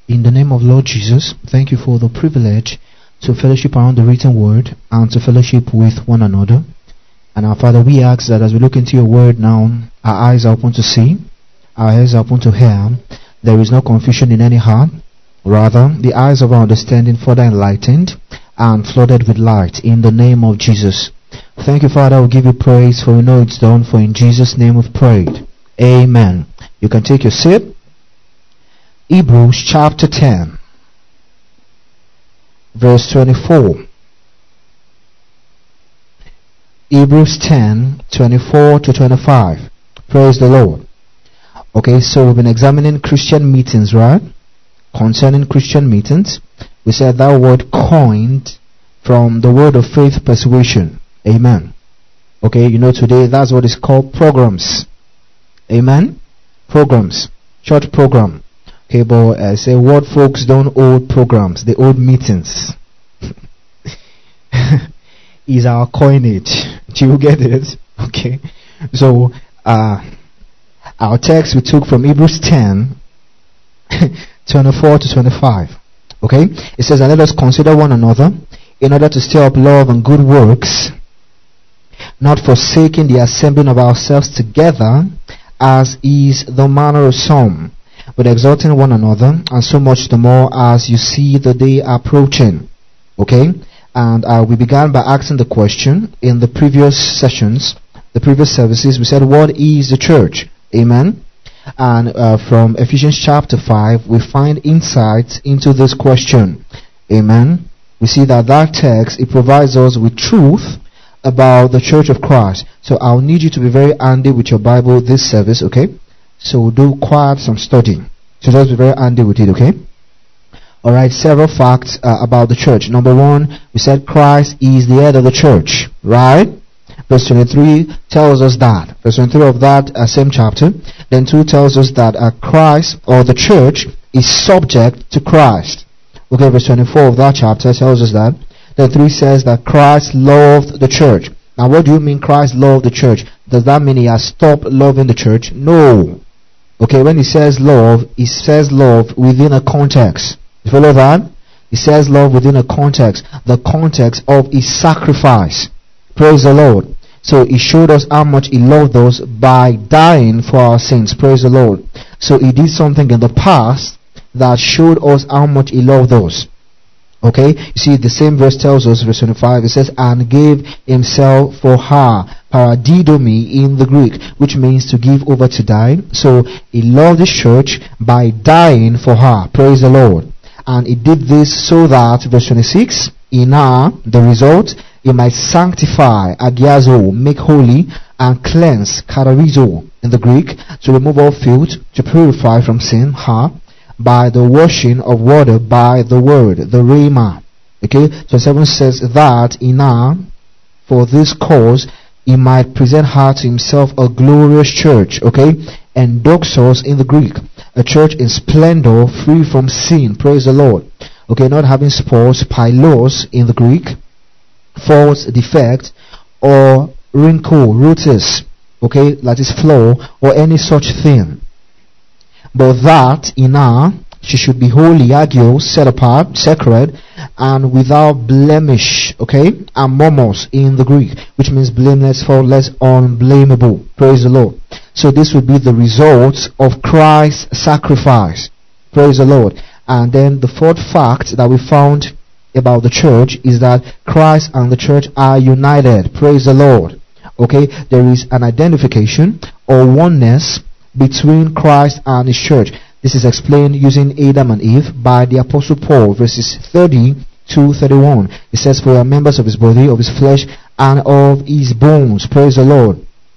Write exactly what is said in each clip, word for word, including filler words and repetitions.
In the name of Lord Jesus, thank you for the privilege to fellowship around the written word and to fellowship with one another. And our Father, we ask that as we look into your word now, our eyes are open to see, our ears are open to hear. There is no confusion in any heart. Rather, the eyes of our understanding further enlightened and flooded with light in the name of Jesus. Thank you, Father. We give you praise, for we know it's done, for in Jesus' name we've prayed. Amen. You can take your seat. Hebrews chapter ten, verse twenty-four. Hebrews ten, twenty-four to twenty-five. Praise the Lord. Okay, so we've been examining Christian meetings, right? Concerning Christian meetings, we said that word coined from the word of faith persuasion. Amen. Okay, you know today that's what is called programs. Amen. Programs. Church program. Okay, but I uh, say what folks don't hold programs, they hold meetings. Is our coinage. Do you get it? Okay. So uh our text we took from Hebrews ten twenty-four to twenty-five. Okay? It says, and let us consider one another in order to stir up love and good works, not forsaking the assembling of ourselves together, as is the manner of some, but exhorting one another, and so much the more as you see the day approaching. Okay? And uh, we began by asking the question in the previous sessions, the previous services. We said, what is the church? Amen. And uh, from Ephesians chapter five, we find insights into this question. Amen. We see that that text, it provides us with truth about the church of Christ. So I'll need you to be very handy with your Bible this service, okay? So do quite some studying. So just be very handy with it, okay? Alright, several facts uh, about the church. Number one, we said Christ is the head of the church, right? Verse twenty-three tells us that. Verse twenty-three of that uh, same chapter. Then two tells us that uh, Christ, or the church, is subject to Christ. Okay, verse twenty-four of that chapter tells us that. Then three says that Christ loved the church. Now what do you mean Christ loved the church? Does that mean he has stopped loving the church? No. Okay, when he says love, he says love within a context. You follow that? He says love within a context. The context of his sacrifice. Praise the Lord. So he showed us how much he loved us by dying for our sins. Praise the Lord. So he did something in the past that showed us how much he loved us. Okay? You see, the same verse tells us, verse twenty-five, it says, and gave himself for her. Paradidomi in the Greek, which means to give over to die. So he loved his church by dying for her. Praise the Lord. And he did this so that, verse twenty-six, in her, the result, he might sanctify, agiazo, make holy, and cleanse, katarizo, in the Greek, to remove all filth, to purify from sin, her, by the washing of water by the word, the rhema. Okay, so seven says that in her, for this cause, he might present her to himself a glorious church. Okay, and doxos in the Greek, a church in splendor, free from sin. Praise the Lord. Okay, not having spots, pylos in the Greek, faults, defect, or wrinkle, rootus, okay, that is flaw, or any such thing. But that in her she should be holy, agios, set apart, sacred, and without blemish, okay, and momos in the Greek, which means blameless, faultless, unblameable. Praise the Lord. So this would be the result of Christ's sacrifice. Praise the Lord. And then the fourth fact that we found about the church is that Christ and the church are united. Praise the Lord. Okay, there is an identification or oneness between Christ and his church. This is explained using Adam and Eve by the Apostle Paul, verses thirty to thirty-one. It says, for we are members of his body, of his flesh, and of his bones. Praise the Lord.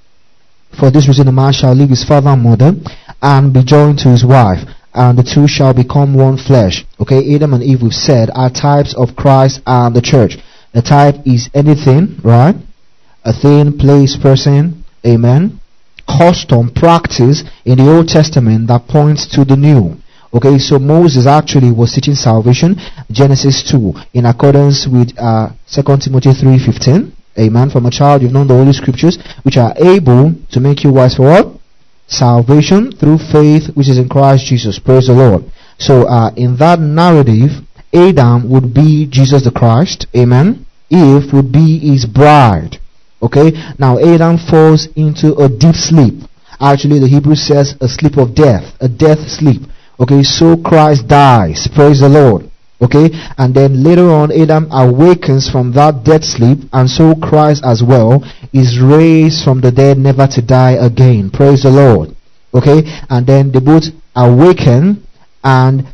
For this reason a man shall leave his father and mother, and be joined to his wife, and the two shall become one flesh. Okay, Adam and Eve, we've said, are types of Christ and the church. The type is anything, right? A thing, place, person, amen. Custom, practice in the Old Testament that points to the New. Okay, so Moses actually was teaching salvation, Genesis two, in accordance with uh, Second Timothy three fifteen. Amen. From a child you've known the Holy Scriptures, which are able to make you wise for what? Salvation through faith which is in Christ Jesus. Praise the Lord. So uh, in that narrative, Adam would be Jesus the Christ. Amen. Eve would be his bride. Okay. Now Adam falls into a deep sleep. Actually, the Hebrew says a sleep of death, a death sleep. Okay. So Christ dies. Praise the Lord. Okay. And then later on, Adam awakens from that death sleep, and so Christ as well is raised from the dead, never to die again. Praise the Lord. Okay. And then they both awaken and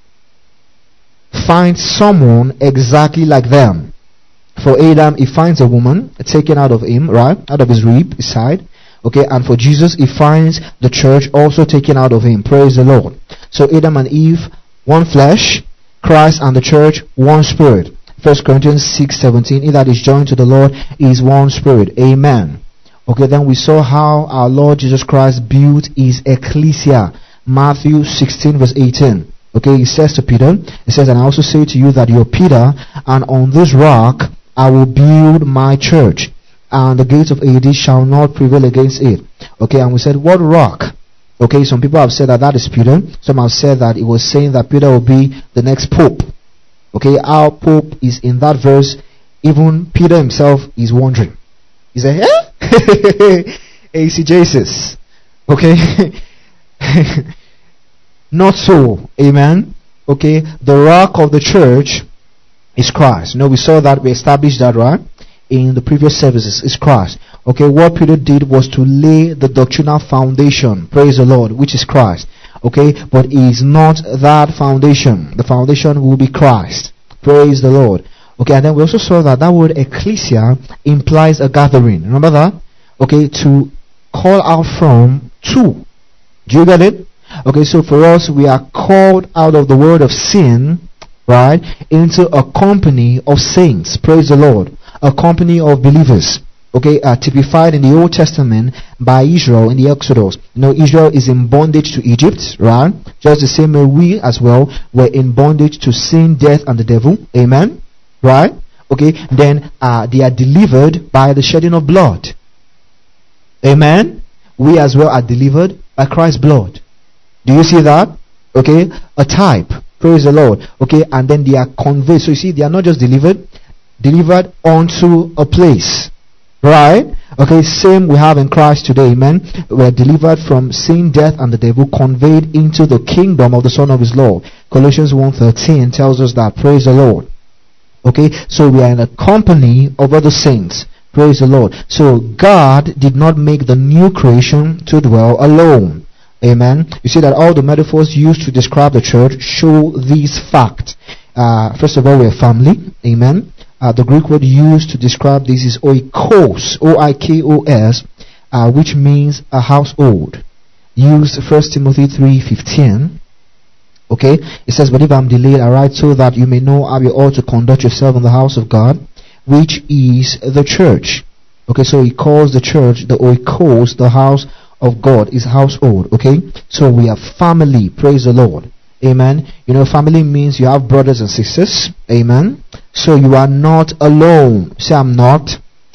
find someone exactly like them. For Adam, he finds a woman taken out of him, right? Out of his rib, his side. Okay, and for Jesus, he finds the church also taken out of him. Praise the Lord. So Adam and Eve, one flesh. Christ and the church, one spirit. First Corinthians six seventeen. He that is joined to the Lord is one spirit. Amen. Okay, then we saw how our Lord Jesus Christ built his ecclesia. Matthew sixteen verse eighteen. Okay, he says to Peter, he says, and I also say to you that you're Peter, and on this rock I will build my church, and the gates of Hades shall not prevail against it. Okay, and we said, what rock? Okay, some people have said that that is Peter. Some have said that it was saying that Peter will be the next pope. Okay, our pope is in that verse. Even Peter himself is wondering. He said, eh? Eisegesis. Okay. Not so. Amen. Okay, the rock of the church is Christ. You know, we saw that, we established that, right? In the previous services, is Christ. Okay, what Peter did was to lay the doctrinal foundation, praise the Lord, which is Christ. Okay, but it is not that foundation. The foundation will be Christ. Praise the Lord. Okay, and then we also saw that that word ecclesia implies a gathering. Remember that? Okay, to call out from two. Do you get it? Okay, so for us, we are called out of the world of sin, right, into a company of saints. Praise the Lord. A company of believers. Okay, uh, typified in the Old Testament by Israel in the Exodus. You know, Israel is in bondage to Egypt, right? Just the same way we as well were in bondage to sin, death, and the devil. Amen? Right? Okay, then uh, they are delivered by the shedding of blood. Amen? We as well are delivered by Christ's blood. Do you see that? Okay, a type. Praise the Lord. Okay, and then they are conveyed. So you see, they are not just delivered, delivered onto a place. Right? Okay, same we have in Christ today, amen. We are delivered from sin, death, and the devil, conveyed into the kingdom of the Son of His Lord. Colossians one thirteen tells us that. Praise the Lord. Okay, so we are in a company of other saints. Praise the Lord. So God did not make the new creation to dwell alone. Amen. You see that all the metaphors used to describe the church show this fact. Uh, first of all, we are family. Amen. Uh, the Greek word used to describe this is oikos, O I K O S, uh, which means a household. Used First Timothy three fifteen. Okay, it says, but if I'm delayed, I write so that you may know how you ought to conduct yourself in the house of God, which is the church. Okay, so he calls the church the oikos, the house of God, is household. Okay, so we are family. Praise the Lord. Amen. You know, family means you have brothers and sisters. Amen. So you are not alone. Say, I'm not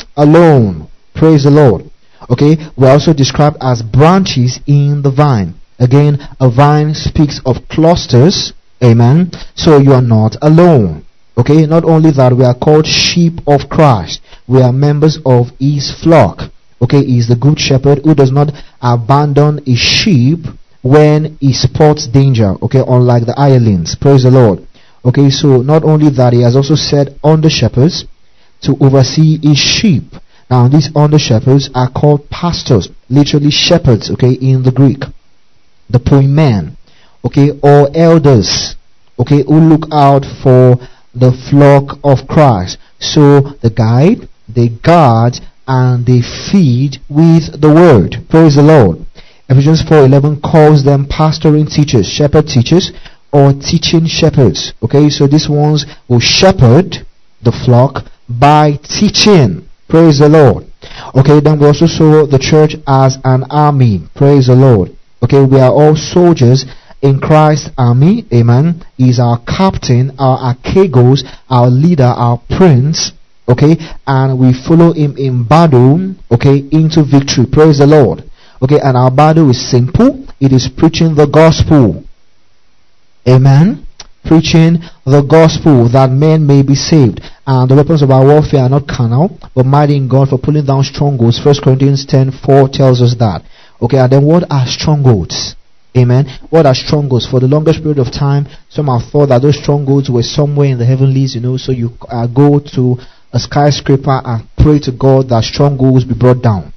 alone. Praise the Lord. Okay. We're also described as branches in the vine. Again, a vine speaks of clusters. Amen. So you are not alone. Okay. Not only that, we are called sheep of Christ. We are members of His flock. Okay. He is the good shepherd who does not abandon his sheep when he spots danger. Okay. Unlike the hirelings. Praise the Lord. Okay, so not only that, he has also set under shepherds to oversee his sheep. Now, these under shepherds are called pastors, literally shepherds, okay, in the Greek. The poimen, okay, or elders, okay, who look out for the flock of Christ. So, they guide, they guard, and they feed with the word. Praise the Lord. Ephesians four eleven calls them pastoring teachers, shepherd teachers, or teaching shepherds. Okay, so these ones will shepherd the flock by teaching. Praise the Lord. Okay, then we also saw the church as an army. Praise the Lord. Okay, we are all soldiers in Christ's army. Amen. He is our captain, our archegos, our leader, our prince. Okay, and we follow him in battle. Okay, into victory. Praise the Lord. Okay, and our battle is simple. It is preaching the gospel. Amen. Preaching the gospel that men may be saved. And the weapons of our warfare are not carnal, but mighty in God for pulling down strongholds. First Corinthians ten four tells us that. Okay, and then what are strongholds? Amen. What are strongholds? For the longest period of time, some have thought that those strongholds were somewhere in the heavenlies, you know, so you uh, go to a skyscraper and pray to God that strongholds be brought down.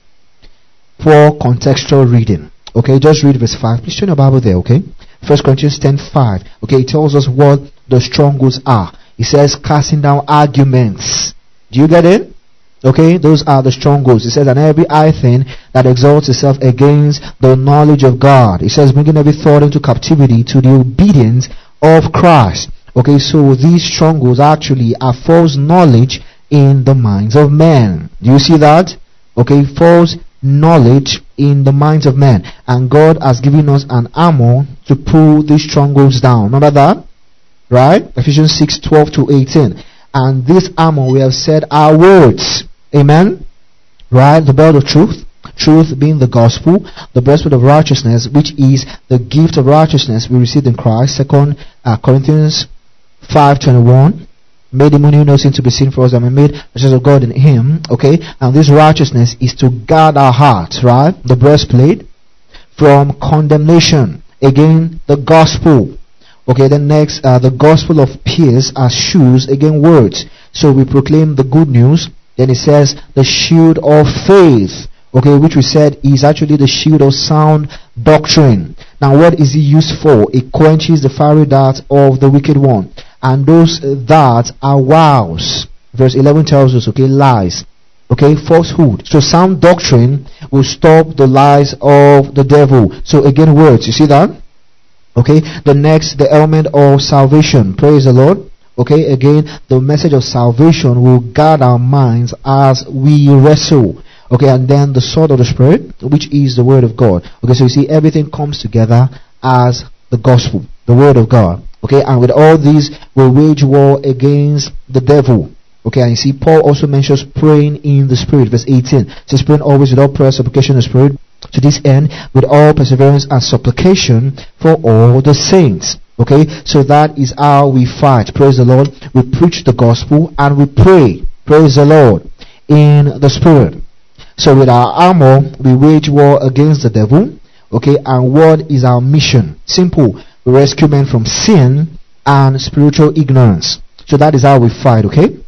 For contextual reading. Okay, just read verse five. Please turn your Bible there, okay? First Corinthians ten five. Okay, it tells us what the strongholds are. It says casting down arguments. Do you get it? Okay, those are the strongholds. It says, and every high thing that exalts itself against the knowledge of God. It says, bringing every thought into captivity to the obedience of Christ. Okay, so these strongholds actually are false knowledge in the minds of men. Do you see that? Okay, false knowledge in the minds of men. And God has given us an armor to pull these strongholds down. Remember that? Right? Ephesians six twelve to eighteen. And this armor we have said are words. Amen? Right? The belt of truth. Truth being the gospel. The breastplate of righteousness, which is the gift of righteousness we received in Christ. Second uh, Corinthians five twenty-one. Made him who knew no sin to be sin for us, and we made the church of God in him. Okay? And this righteousness is to guard our hearts, right? The breastplate from condemnation. Again, the gospel. Okay, then next, uh, the gospel of peace as shoes, again words. So we proclaim the good news. Then it says the shield of faith. Okay, which we said is actually the shield of sound doctrine. Now what is it used for? It quenches the fiery darts of the wicked one. And those darts are wiles. Verse eleven tells us, okay, lies. Okay, falsehood. So sound doctrine will stop the lies of the devil. So again words, you see that? Okay, the next, the element of salvation. Praise the Lord. Okay, again, the message of salvation will guard our minds as we wrestle. Okay, and then the sword of the Spirit, which is the word of God. Okay, so you see, everything comes together as the gospel, the word of God. Okay, and with all these, we wage war against the devil. Okay, and you see, Paul also mentions praying in the Spirit. Verse eighteen. It says, praying always with all prayer, supplication in the Spirit. To this end, with all perseverance and supplication for all the saints. Okay, so that is how we fight. Praise the Lord. We preach the gospel and we pray. Praise the Lord. In the Spirit. So with our armor, we wage war against the devil. Okay, and what is our mission? Simple. We rescue men from sin and spiritual ignorance. So that is how we fight. Okay.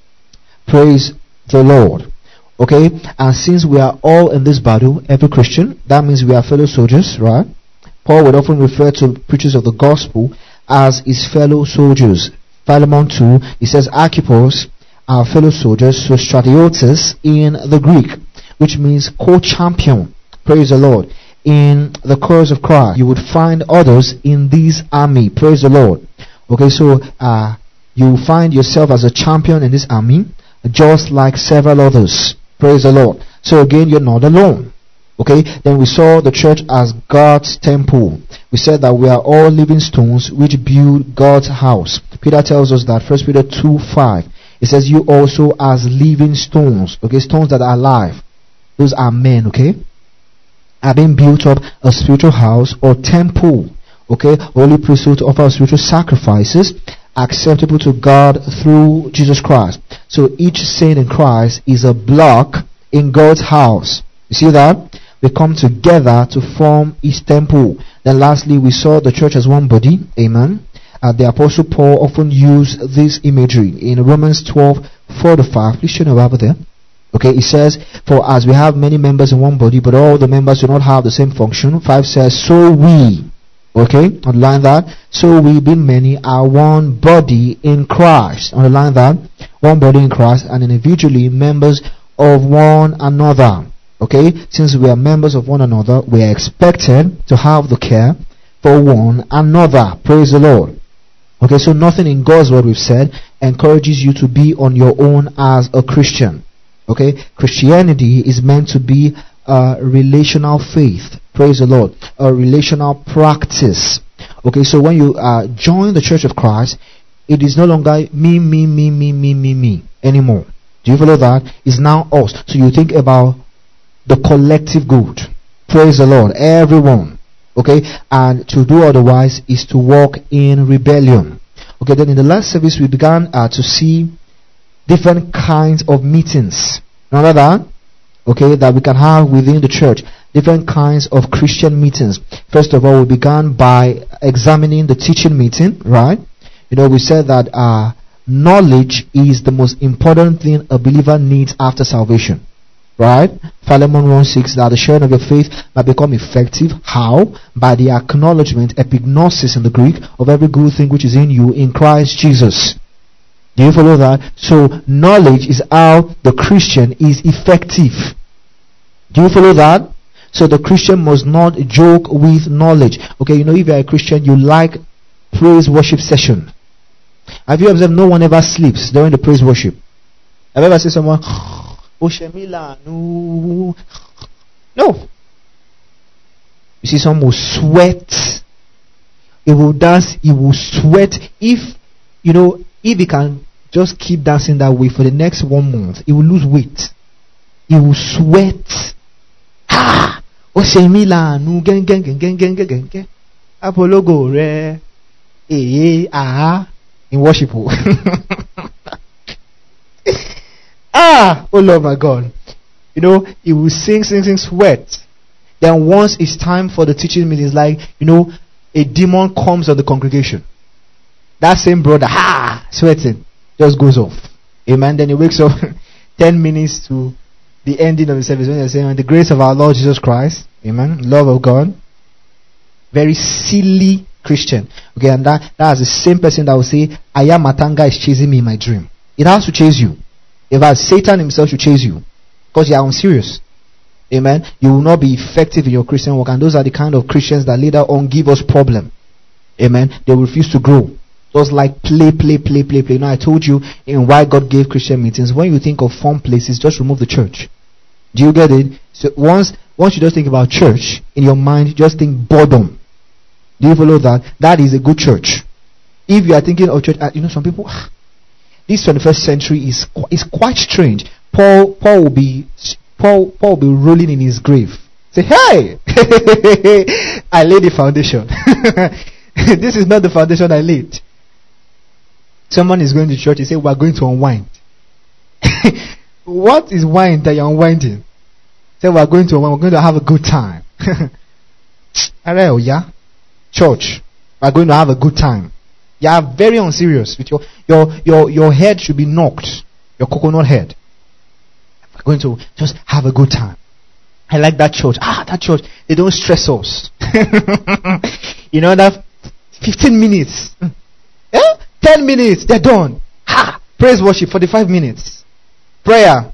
Praise the Lord. Okay, and since we are all in this battle, every Christian, that means we are fellow soldiers, right? Paul would often refer to preachers of the gospel as his fellow soldiers. Philemon two, he says Archippus, our fellow soldiers, so stratiotes in the Greek, which means co-champion. Praise the Lord. In the cause of Christ, you would find others in this army. Praise the Lord. Okay, so uh, you find yourself as a champion in this army, just like several others. Praise the Lord. So again, you're not alone. Okay, then we saw the church as God's temple. We said that we are all living stones which build God's house. Peter tells us that, First Peter two five. It says, you also as living stones. Okay, stones that are alive. Those are men, okay, are being built up a spiritual house or temple. Okay, holy priesthood to offer spiritual sacrifices acceptable to God through Jesus Christ. So each saint in Christ is a block in God's house. You see that? We come together to form His temple. Then lastly, we saw the church as one body. Amen. Uh, the Apostle Paul often used this imagery in Romans twelve four to five. Please show your Bible there. Okay, it says, for as we have many members in one body, but all the members do not have the same function. five says, so we. Okay, underline that. So we, being many, are one body in Christ. Underline that. One body in Christ, and individually members of one another. Okay, since we are members of one another, we are expected to have the care for one another. Praise the Lord. Okay, so nothing in God's word we've said encourages you to be on your own as a Christian. Okay, Christianity is meant to be a relational faith. Praise the Lord. A relational practice. Okay, so when you uh, join the Church of Christ, it is no longer me, me, me, me, me, me, me anymore. Do you follow that? It's now us. So you think about the collective good. Praise the Lord. Everyone. Okay, and to do otherwise is to walk in rebellion. Okay, then in the last service we began uh, to see different kinds of meetings. Remember that? Okay, that we can have within the church. Different kinds of Christian meetings. First of all, we began by examining the teaching meeting, right? You know, we said that uh, knowledge is the most important thing a believer needs after salvation. Right? Philemon one six, that the sharing of your faith might become effective. How? By the acknowledgement, epignosis in the Greek, of every good thing which is in you in Christ Jesus. Do you follow that? So, knowledge is how the Christian is effective. Do you follow that? So, the Christian must not joke with knowledge. Okay, you know, if you're a Christian, you like praise worship session. Have you observed no one ever sleeps during the praise worship? Have you ever seen someone... No. You see, someone will sweat. He will dance. He will sweat. If, you know, if he can just keep dancing that way for the next one month, he will lose weight. He will sweat. Ah! Oshemila, gen gen gen gen gen gen gen. Apologo re. Eh, ah. In worship. Ah, oh Lord my God. You know, he will sing, sing, sing, sweat. Then once it's time for the teaching meeting, it's like, you know, a demon comes on the congregation. That same brother, ha, sweating, just goes off. Amen. Then he wakes up ten minutes to the ending of the service when they're saying, the grace of our Lord Jesus Christ, amen, love of God. Very silly Christian. Okay, and that, that's the same person that will say, Aya Matanga is chasing me in my dream. It has to chase you. In fact, Satan himself should chase you because you are unserious. Amen. You will not be effective in your Christian work, and those are the kind of Christians that later on give us problem. Amen. They will refuse to grow. Just like play, play, play, play, play. Now I told you in why God gave Christian meetings. When you think of fun places, just remove the church. Do you get it? So once once you just think about church in your mind, just think boredom. Do you follow that? That is a good church. If you are thinking of church, you know, some people. This twenty-first century is is quite strange. Paul Paul will be Paul Paul will be rolling in his grave. Say, hey, I laid the foundation. This is not the foundation I laid. Someone is going to church. He say, we are going to unwind. What is wine that you're unwinding? Say, we are going to unwind. We're going to have a good time. Yeah, church. We are going to have a good time. You are very unserious with your your your your head should be knocked. Your coconut head. We're going to just have a good time. I like that church. Ah, that church. They don't stress us. You know that fifteen minutes. Yeah? ten minutes. They're done. Ha! Praise worship forty-five minutes. Prayer.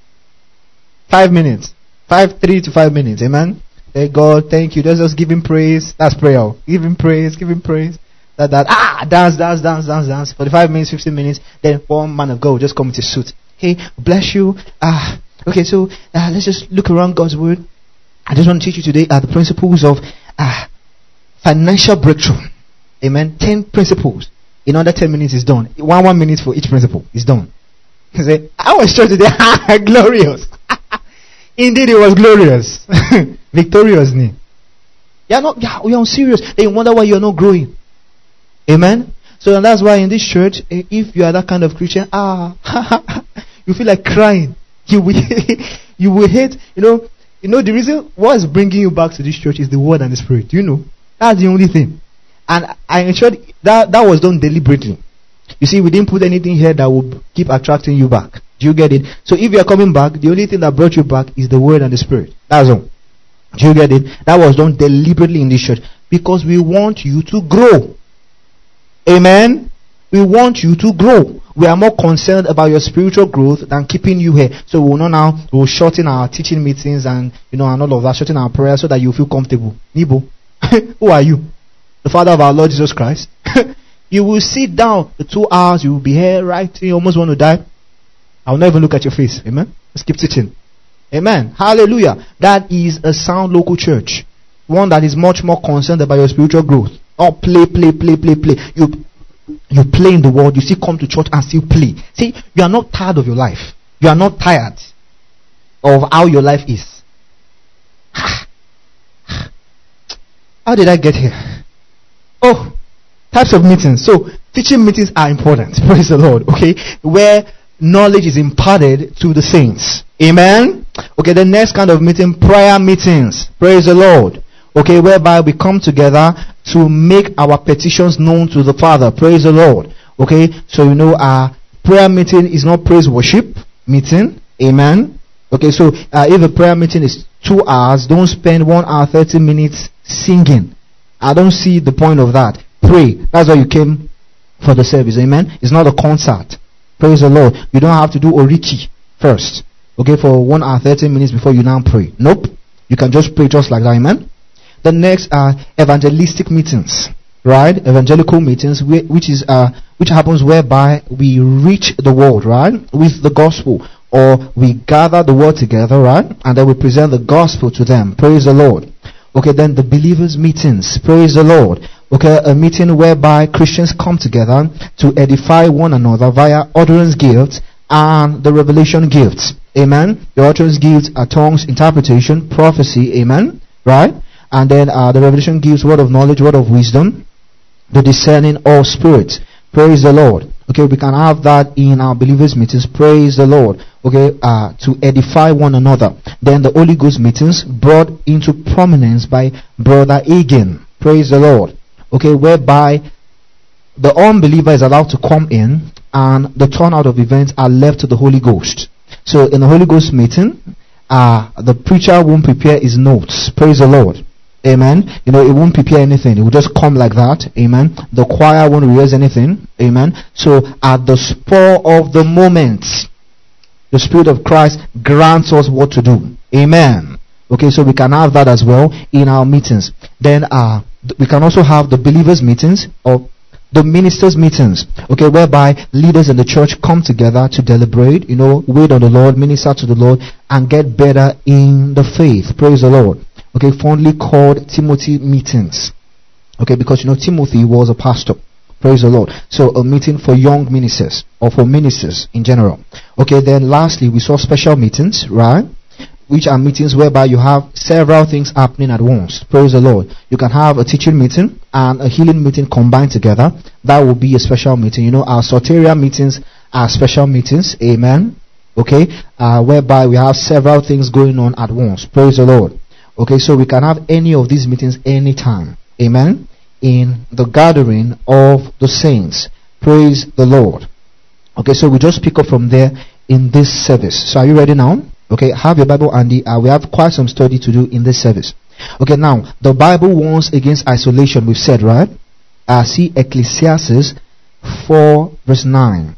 five minutes. Five, three to five minutes. Amen. Thank God. Thank you. Let's just give him praise. That's prayer. Give him praise. Give him praise. That, that, ah, dance, dance, dance, dance, dance. forty-five minutes, fifteen minutes. Then one man of God will just come with his suit. Hey, bless you. Ah, okay, so uh, let's just look around God's word. I just want to teach you today uh, the principles of ah, financial breakthrough. Amen. Ten principles. In under ten minutes is done. One, one minute for each principle is done. You say, I was sure today, glorious. Indeed, it was glorious. Victorious name. You're not, yeah, we are serious. Then you wonder why you're not growing. Amen. So and that's why in this church, if you are that kind of Christian, ah, you feel like crying. You will, you will hate. You know, you know the reason what is bringing you back to this church is the word and the spirit. Do you know? That's the only thing. And I ensured that that was done deliberately. You see, we didn't put anything here that will keep attracting you back. Do you get it? So if you are coming back, the only thing that brought you back is the word and the spirit. That's all. Do you get it? That was done deliberately in this church because we want you to grow. Amen. We want you to grow. We are more concerned about your spiritual growth than keeping you here. So we will not now we will shorten our teaching meetings and you know and all of that, shorten our prayers so that you feel comfortable. Nibo, who are you? The Father of our Lord Jesus Christ. You will sit down the two hours. You will be here writing. You almost want to die. I will not even look at your face. Amen. Let's keep teaching. Amen. Hallelujah. That is a sound local church. One that is much more concerned about your spiritual growth. Oh, play, play, play, play, play. You, you play in the world. You still come to church and still play. See, you are not tired of your life. You are not tired of how your life is. how did I get here? Oh, types of meetings. So, teaching meetings are important. Praise the Lord. Okay, where knowledge is imparted to the saints. Amen. Okay, the next kind of meeting, prayer meetings. Praise the Lord. Okay, whereby we come together to make our petitions known to the Father. Praise the Lord. Okay, so you know, our prayer meeting is not praise worship meeting. Amen. Okay, so uh, if a prayer meeting is two hours, don't spend one hour thirty minutes singing. I don't see the point of that. Pray. That's why you came for the service. Amen. It's not a concert. Praise the Lord. You don't have to do Oriki first. Okay, for one hour thirty minutes before you now pray. Nope. You can just pray just like that. Amen. The next are evangelistic meetings. Right? Evangelical meetings, which is uh which happens whereby we reach the world, right, with the gospel, or we gather the world together, right, and then we present the gospel to them. Praise the Lord. Okay, then the believers meetings. Praise the Lord. Okay, a meeting whereby Christians come together to edify one another via utterance gifts and the revelation gifts. Amen. The utterance gifts are tongues, interpretation, prophecy. Amen. Right? And then uh, the revelation gives word of knowledge, word of wisdom, the discerning of spirits. Praise the Lord. Okay, we can have that in our believers meetings. Praise the Lord. Okay, uh, to edify one another. Then the Holy Ghost meetings brought into prominence by Brother Agin. Praise the Lord. Okay, whereby the unbeliever is allowed to come in and the turnout of events are left to the Holy Ghost. So in the Holy Ghost meeting, uh, the preacher won't prepare his notes. Praise the Lord. Amen. You know, it won't prepare anything. It will just come like that. Amen. The choir won't rehearse anything. Amen. So at the spur of the moment, the Spirit of Christ grants us what to do. Amen. Okay, so we can have that as well in our meetings. Then uh, we can also have the believers meetings or the ministers meetings. Okay, whereby leaders in the church come together to deliberate, you know, wait on the Lord, minister to the Lord, and get better in the faith. Praise the Lord. Okay, fondly called Timothy meetings. Okay, because you know Timothy was a pastor. Praise the Lord. So a meeting for young ministers or for ministers in general. Okay, then lastly we saw special meetings, right? Which are meetings whereby you have several things happening at once. Praise the Lord. You can have a teaching meeting and a healing meeting combined together. That will be a special meeting. You know, our soteria meetings are special meetings. Amen. Okay, uh, whereby we have several things going on at once. Praise the Lord. Okay, so we can have any of these meetings anytime. Amen. In the gathering of the saints. Praise the Lord. Okay, so we just pick up from there in this service. So are you ready now? Okay, have your Bible handy. Uh, we have quite some study to do in this service. Okay, now, the Bible warns against isolation, we've said, right? Uh, see Ecclesiastes four verse nine.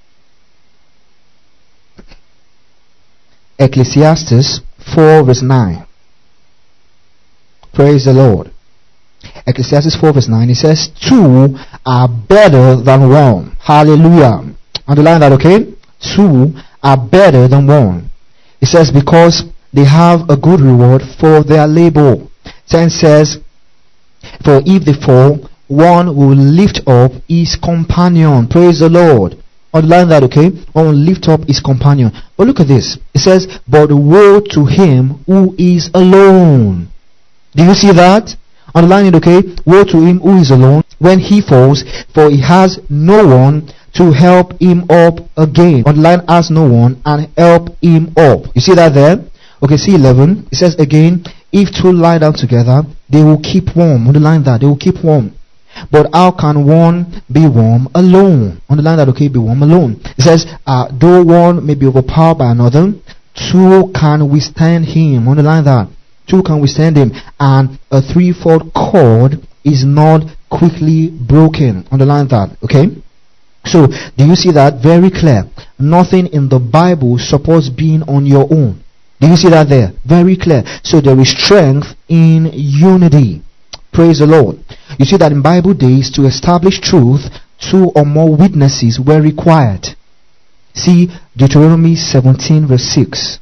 Ecclesiastes four verse nine. Praise the Lord. Ecclesiastes four verse nine, it says, two are better than one. Hallelujah. Underline that, okay? Two are better than one. It says, because they have a good reward for their labor. ten says, for if they fall, one will lift up his companion. Praise the Lord. Underline that, okay? One will lift up his companion. But look at this. It says, but woe to him who is alone. Do you see that? Underline it, okay? Woe to him who is alone when he falls, for he has no one to help him up again. Underline, has no one and help him up. You see that there? Okay, see eleven. It says again, if two lie down together, they will keep warm. Underline that, they will keep warm. But how can one be warm alone? Underline that, okay? Be warm alone. It says, uh, though one may be overpowered by another, two can withstand him. Underline that. Two can withstand him, and a threefold cord is not quickly broken. Underline that, okay? So, do you see that? Very clear. Nothing in the Bible supports being on your own. Do you see that there? Very clear. So, there is strength in unity. Praise the Lord. You see that in Bible days, to establish truth, two or more witnesses were required. See Deuteronomy seventeen verse six.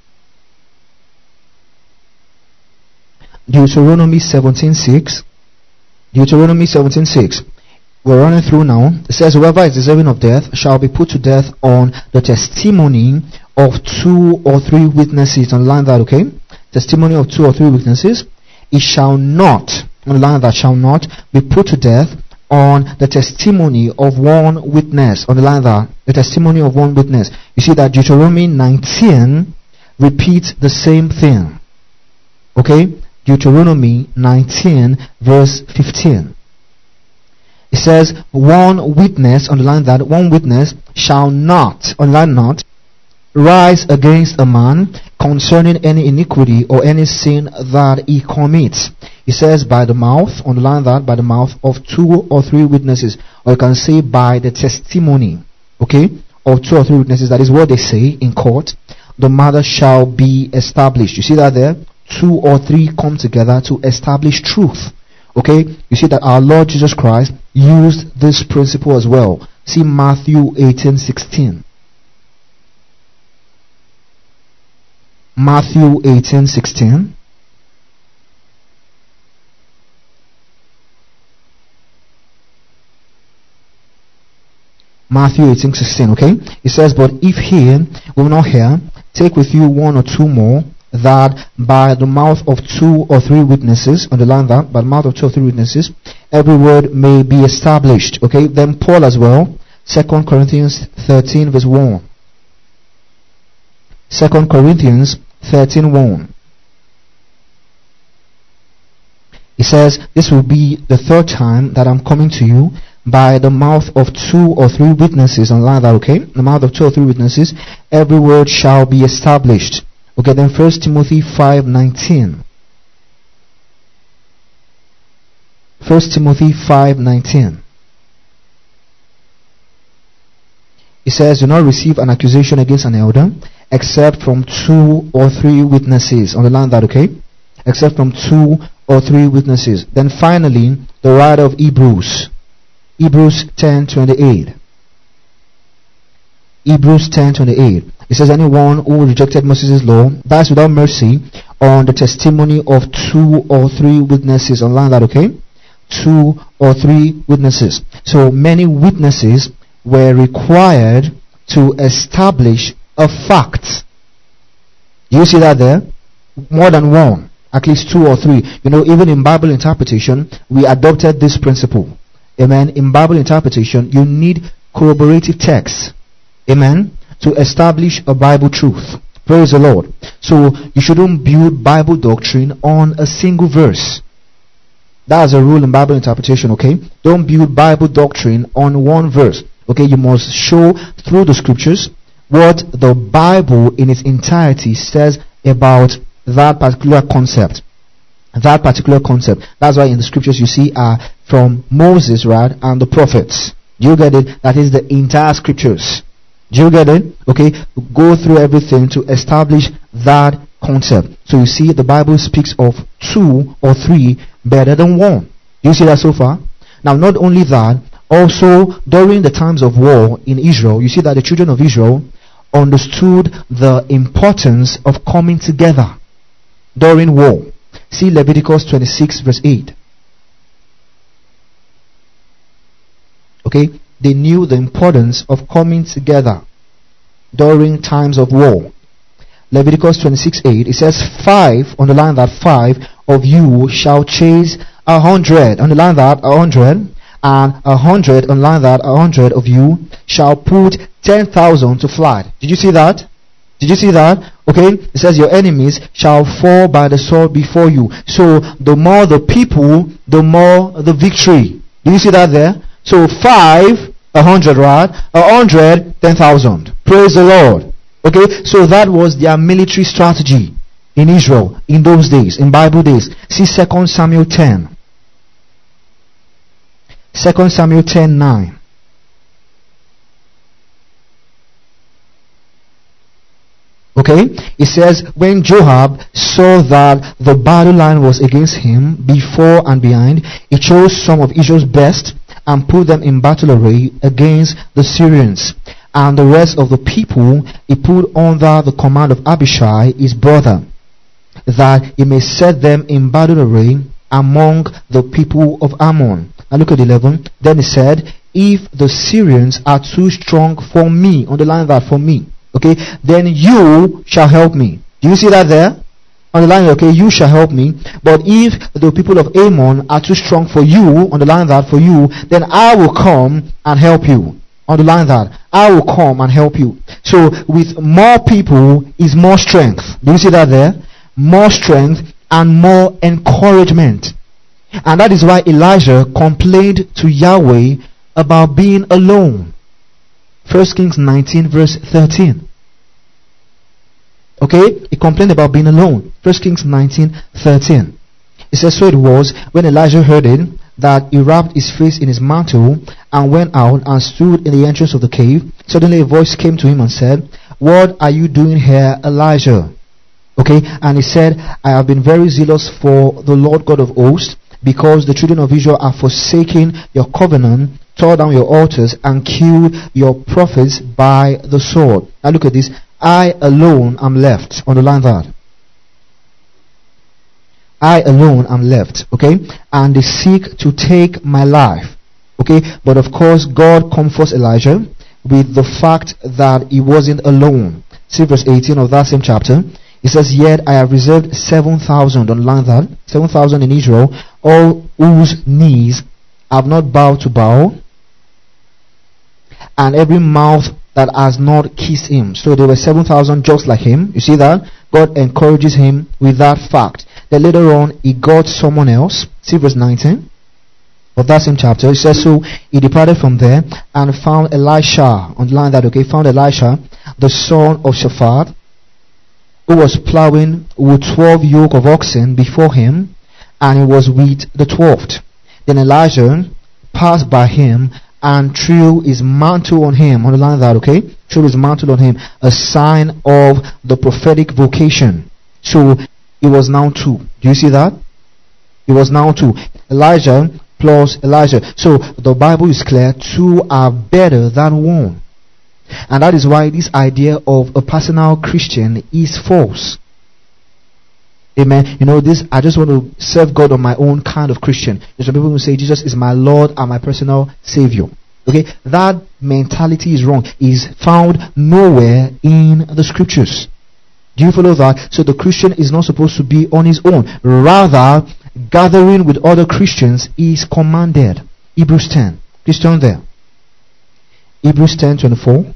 Deuteronomy seventeen six. Deuteronomy seventeen six. We're running through now. It says, whoever is deserving of death shall be put to death on the testimony of two or three witnesses. Underline that, okay? Testimony of two or three witnesses. It shall not, underline that, shall not be put to death on the testimony of one witness. Underline that, the testimony of one witness. You see that Deuteronomy nineteen repeats the same thing. Okay? Deuteronomy nineteen verse fifteen. It says, one witness, underline that, one witness shall not, underline not, rise against a man concerning any iniquity or any sin that he commits. It says by the mouth, underline that, by the mouth of two or three witnesses. Or you can say by the testimony, okay, of two or three witnesses. That is what they say in court. The matter shall be established. You see that there? Two or three come together to establish truth. Okay? You see that our Lord Jesus Christ used this principle as well. See Matthew eighteen sixteen. Matthew eighteen sixteen. Matthew eighteen sixteen, okay? It says, but if he will not hear, take with you one or two more, that by the mouth of two or three witnesses, underline that, by the mouth of two or three witnesses, every word may be established. Okay? Then Paul as well, Second Corinthians thirteen verse one. Second Corinthians thirteen one. He says, this will be the third time that I'm coming to you by the mouth of two or three witnesses. Underline that, okay? The mouth of two or three witnesses, every word shall be established. Okay, then First Timothy five nineteen. First Timothy five nineteen. It says, do not receive an accusation against an elder except from two or three witnesses. Underline that, okay? Except from two or three witnesses. Then finally, the writer of Hebrews. Hebrews ten twenty-eight. Hebrews ten twenty-eight. It says, anyone who rejected Moses' law dies without mercy on the testimony of two or three witnesses. Underline that, okay? Two or three witnesses. So many witnesses were required to establish a fact. You see that there? More than one. At least two or three. You know, even in Bible interpretation, we adopted this principle. Amen. In Bible interpretation, you need corroborative texts. Amen. To establish a Bible truth. Praise the Lord. So you shouldn't build Bible doctrine on a single verse. That's a rule in Bible interpretation, okay? Don't build Bible doctrine on one verse. Okay, you must show through the scriptures what the Bible in its entirety says about that particular concept. That particular concept. That's why in the scriptures you see are from Moses, right, and the prophets. Do you get it? That is the entire scriptures. Do you get it? Okay, go through everything to establish that concept. So you see the Bible speaks of two or three better than one. Do you see that so far? Now not only that, also during the times of war in Israel, you see that the children of Israel understood the importance of coming together during war. See Leviticus twenty-six verse eight. Okay, they knew the importance of coming together during times of war. Leviticus twenty-six eight, it says, five, underline that, five of you shall chase a hundred, underline that, a hundred, and a hundred, underline that, a hundred of you shall put ten thousand to flight. Did you see that? Did you see that? Okay, it says your enemies shall fall by the sword before you. So the more the people, the more the victory. Do you see that there? So five, a hundred, right? A hundred, ten thousand. Praise the Lord. Okay, so that was their military strategy in Israel in those days, in Bible days. See Second Samuel ten. Second Samuel ten nine. Okay, it says, when Joab saw that the battle line was against him before and behind, he chose some of Israel's best and put them in battle array against the Syrians. And the rest of the people he put under the command of Abishai, his brother, that he may set them in battle array among the people of Ammon. Now look at eleven. Then he said, if the Syrians are too strong for me, underline that, for me, okay, then you shall help me. Do you see that there? Underline, okay, you shall help me. But if the people of Ammon are too strong for you, underline that, for you, then I will come and help you. Underline that. I will come and help you. So with more people is more strength. Do you see that there? More strength and more encouragement. And that is why Elijah complained to Yahweh about being alone. First Kings nineteen verse thirteen. Okay, he complained about being alone. First Kings nineteen thirteen. It says, so it was when Elijah heard it, that he wrapped his face in his mantle and went out and stood in the entrance of the cave. Suddenly a voice came to him and said, what are you doing here, Elijah? Okay, and he said, I have been very zealous for the Lord God of hosts, because the children of Israel are forsaking your covenant, tore down your altars, and killed your prophets by the sword. Now look at this. I alone am left. Underline that. I alone am left. Okay? And they seek to take my life. Okay? But of course, God comforts Elijah with the fact that he wasn't alone. See verse eighteen of that same chapter. It says, yet I have reserved seven thousand, underline that, seven thousand in Israel, all whose knees have not bowed to Baal, and every mouth that has not kissed him. So there were seven thousand just like him. You see that? God encourages him with that fact. Then later on, he got someone else. See verse nineteen of that same chapter. It says, so he departed from there and found Elisha. Underline that, okay? Found Elisha, the son of Shaphat, who was plowing with twelve yoke of oxen before him, and he was with the twelfth. Then Elijah passed by him and threw his mantle on him. Underline that, okay? Threw his mantle on him, a sign of the prophetic vocation. So it was now two. Do you see that? It was now two. Elijah plus Elijah. So the Bible is clear. Two are better than one. And that is why this idea of a personal Christian is false. Amen. You know, this, I just want to serve God on my own kind of Christian. There's some people who say Jesus is my Lord and my personal Savior. Okay, that mentality is wrong. Is found nowhere in the scriptures. Do you follow that? So the Christian is not supposed to be on his own. Rather, gathering with other Christians is commanded. Hebrews ten. Please turn there. Hebrews ten twenty-four.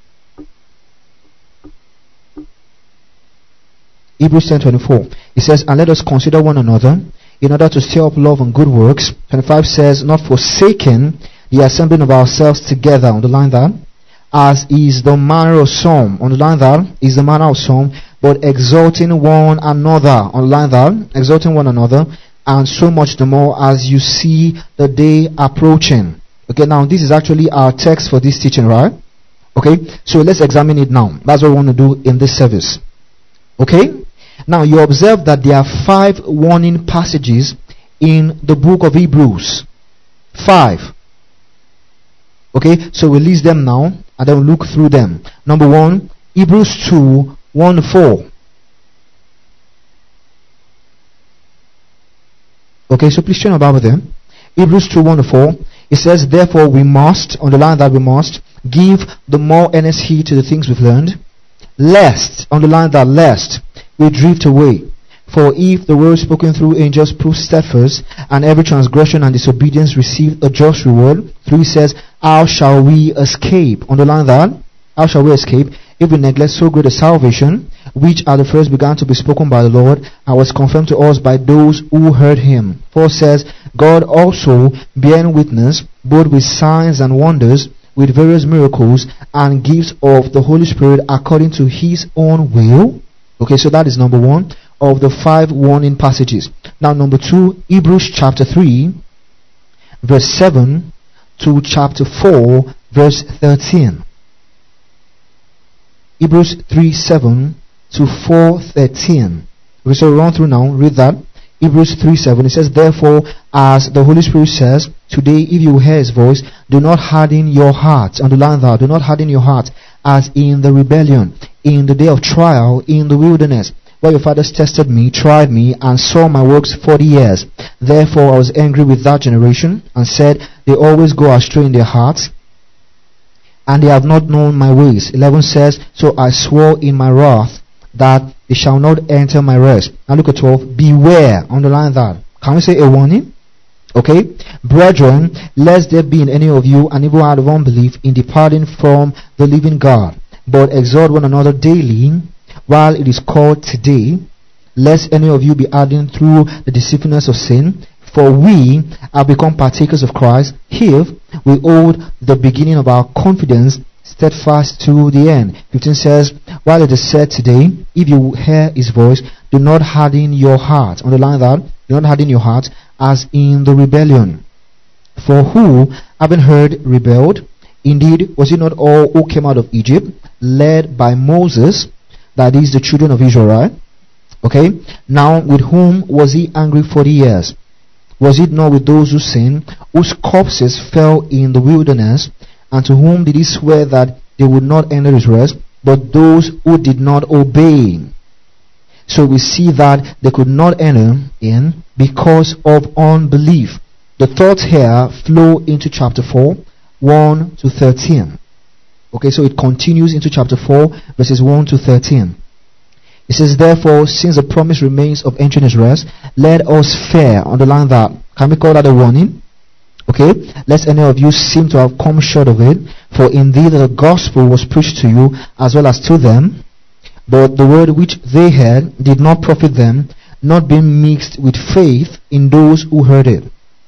Hebrews ten twenty-four. It says, and let us consider one another in order to stir up love and good works. twenty-five says, not forsaking the assembling of ourselves together. Underline that. As is the manner of some. Underline that. Is the manner of some. But exalting one another. Underline that. Exalting one another. And so much the more as you see the day approaching. Okay, now this is actually our text for this teaching, right? Okay, so let's examine it now. That's what we want to do in this service. Okay? Now you observe that there are five warning passages in the book of Hebrews. Five. Okay, so we'll list them now and then we'll look through them. Number one, Hebrews two, one to four. Okay, so please turn your Bible there. Hebrews two, one to four. It says, therefore we must, underline that we must, give the more earnest heed to the things we've learned, lest, underline that, lest we drift away. For if the word spoken through angels proved steadfast, and every transgression and disobedience received a just reward, three says, how shall we escape? Underline that. How shall we escape if we neglect so great a salvation, which at the first began to be spoken by the Lord, and was confirmed to us by those who heard him? Four says, God also bearing witness, both with signs and wonders, with various miracles and gifts of the Holy Spirit according to his own will. Okay, so that is number one of the five warning passages. Now number two, Hebrews chapter three, verse seven to chapter four, verse thirteen. Hebrews three, seven to four, thirteen. Okay, so run through now, read that. Hebrews three, seven. It says, therefore, as the Holy Spirit says, today if you hear his voice, do not harden your hearts. Underline that. Do not harden your hearts as in the rebellion, in the day of trial, in the wilderness, where your fathers tested me, tried me, and saw my works forty years. Therefore I was angry with that generation, and said, they always go astray in their hearts, and they have not known my ways. eleven says, so I swore in my wrath, that they shall not enter my rest. Now look at twelve. Beware. Underline that. Can we say a warning? Okay. Brethren, lest there be in any of you an evil heart of unbelief in departing from the living God. But exhort one another daily, while it is called today, lest any of you be hardened through the deceitfulness of sin. For we have become partakers of Christ, if we hold the beginning of our confidence steadfast to the end. fifteen says, while it is said today, if you hear his voice, do not harden your heart. Underline that. Do not harden your heart as in the rebellion. For who, having heard, rebelled? Indeed, was it not all who came out of Egypt, led by Moses, that is the children of Israel? Okay. Now, with whom was he angry forty years? Was it not with those who sinned, whose corpses fell in the wilderness? And to whom did he swear that they would not enter his rest, but those who did not obey? So we see that they could not enter in because of unbelief. The thoughts here flow into chapter four, one to thirteen. Okay, so it continues into chapter four, verses one to thirteen. It says, therefore, since the promise remains of entering his rest, let us fear. Underline that. Can we call that a warning? Okay, lest any of you seem to have come short of it. For indeed the gospel was preached to you as well as to them, but the word which they heard did not profit them, not being mixed with faith in those who heard it.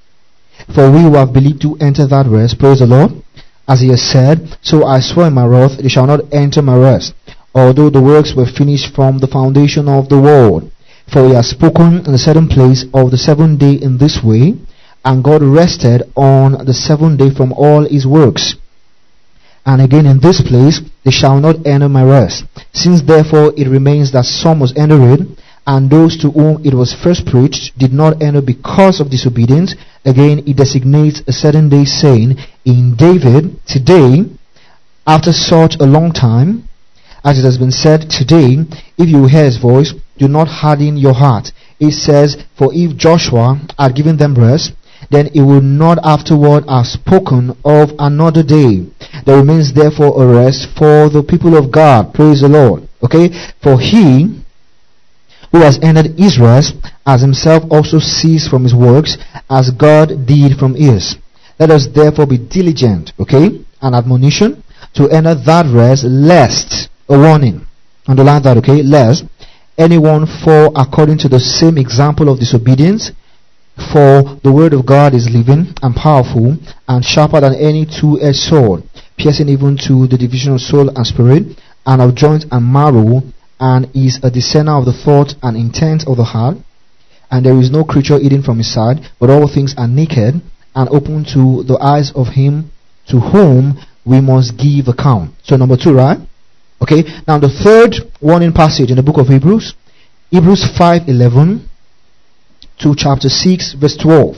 For we who have believed to enter that rest, praise the Lord, as he has said, so I swear in my wrath, they shall not enter my rest, although the works were finished from the foundation of the world. For he has spoken in a certain place of the seventh day in this way, and God rested on the seventh day from all his works. And again in this place, they shall not enter my rest. Since therefore it remains that some must enter it, and those to whom it was first preached did not enter because of disobedience, again he designates a certain day, saying in David, today, after such a long time, as it has been said, today, if you hear his voice, do not harden your heart. It says, for if Joshua had given them rest, then he would not afterward have spoken of another day. There remains therefore a rest for the people of God. Praise the Lord. Okay? For he who has entered his rest has himself also ceased from his works, as God did from his. Let us therefore be diligent, okay? An admonition to enter that rest, lest, a warning, underline that, okay? Lest anyone fall according to the same example of disobedience. For the word of God is living and powerful and sharper than any two-edged sword, piercing even to the division of soul and spirit, and of joint and marrow, and is a discerner of the thought and intent of the heart. And there is no creature hidden from his sight, but all things are naked and open to the eyes of him to whom we must give account. So number two, right? Okay. Now the third warning passage in the book of Hebrews, Hebrews five eleven to chapter six verse twelve.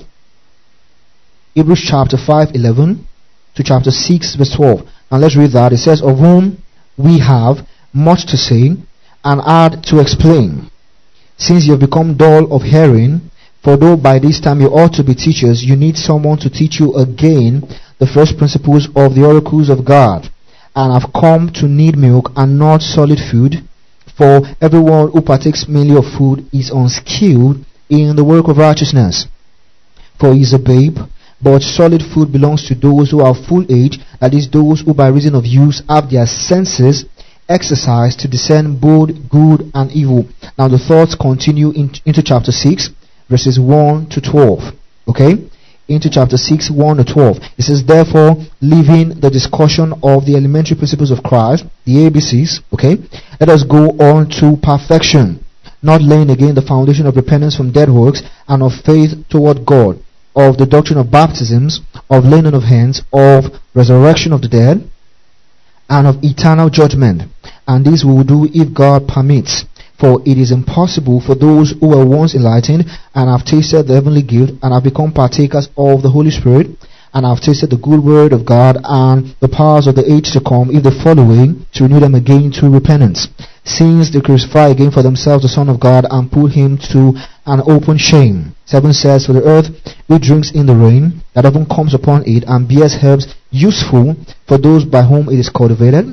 Hebrews chapter five eleven to chapter six verse twelve. Now let's read that. It says, of whom we have much to say and hard to explain, since you have become dull of hearing. For though by this time you ought to be teachers, you need someone to teach you again the first principles of the oracles of God, and have come to need milk and not solid food. For everyone who partakes mainly of food is unskilled in the work of righteousness, for he is a babe. But solid food belongs to those who are full age, that is, those who by reason of use have their senses exercised to discern both good and evil. Now the thoughts continue in, into chapter six, verses one to twelve. Okay? Into chapter six, one to twelve. It says, therefore, leaving the discussion of the elementary principles of Christ, the A B Cs, okay, let us go on to perfection, not laying again the foundation of repentance from dead works and of faith toward God, of the doctrine of baptisms, of laying on of hands, of resurrection of the dead, and of eternal judgment. And this we will do if God permits. For it is impossible for those who were once enlightened and have tasted the heavenly gift and have become partakers of the Holy Spirit and have tasted the good word of God and the powers of the age to come, if they fall away, to renew them again to repentance, since they crucify again for themselves the Son of God and put him to an open shame. seven says, for the earth which drinks in the rain that often comes upon it and bears herbs useful for those by whom it is cultivated,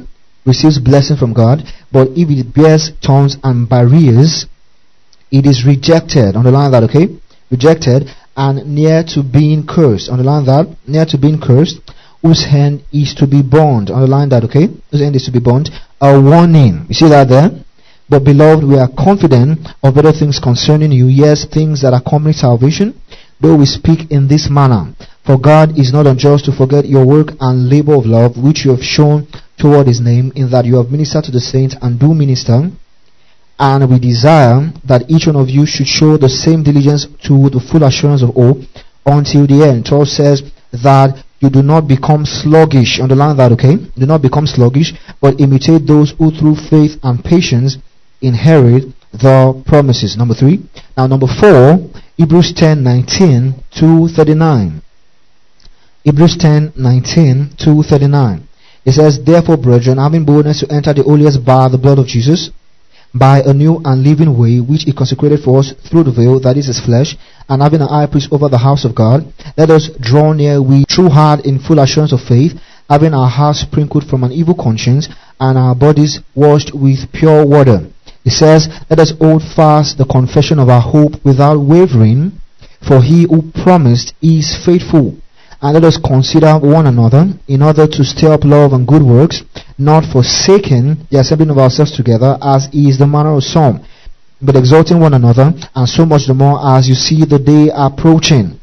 receives blessing from God, but if it bears thorns and barriers, it is rejected. Underline that, okay? Rejected and near to being cursed. Underline that. Near to being cursed, whose hand is to be burned. Underline that, okay? Whose hand is to be burned. A warning. You see that there? But beloved, we are confident of better things concerning you. Yes, things that accompany salvation, though we speak in this manner. For God is not unjust to forget your work and labor of love, which you have shown toward his name, in that you have ministered to the saints and do minister. And we desire that each one of you should show the same diligence to the full assurance of hope until the end. Paul says that you do not become sluggish. Underline that, okay? Do not become sluggish, but imitate those who through faith and patience inherit the promises. Number three. Now number four, Hebrews ten nineteen to thirty-nine. Hebrews ten nineteen to thirty-nine. It says, therefore, brethren, having boldness to enter the holiest by the blood of Jesus, by a new and living way, which he consecrated for us through the veil, that is his flesh, and having an high priest over the house of God, let us draw near with true heart in full assurance of faith, having our hearts sprinkled from an evil conscience, and our bodies washed with pure water. It says, let us hold fast the confession of our hope without wavering, for he who promised is faithful. And let us consider one another in order to stir up love and good works, not forsaking the assembling of ourselves together, as is the manner of some, but exhorting one another, and so much the more as you see the day approaching.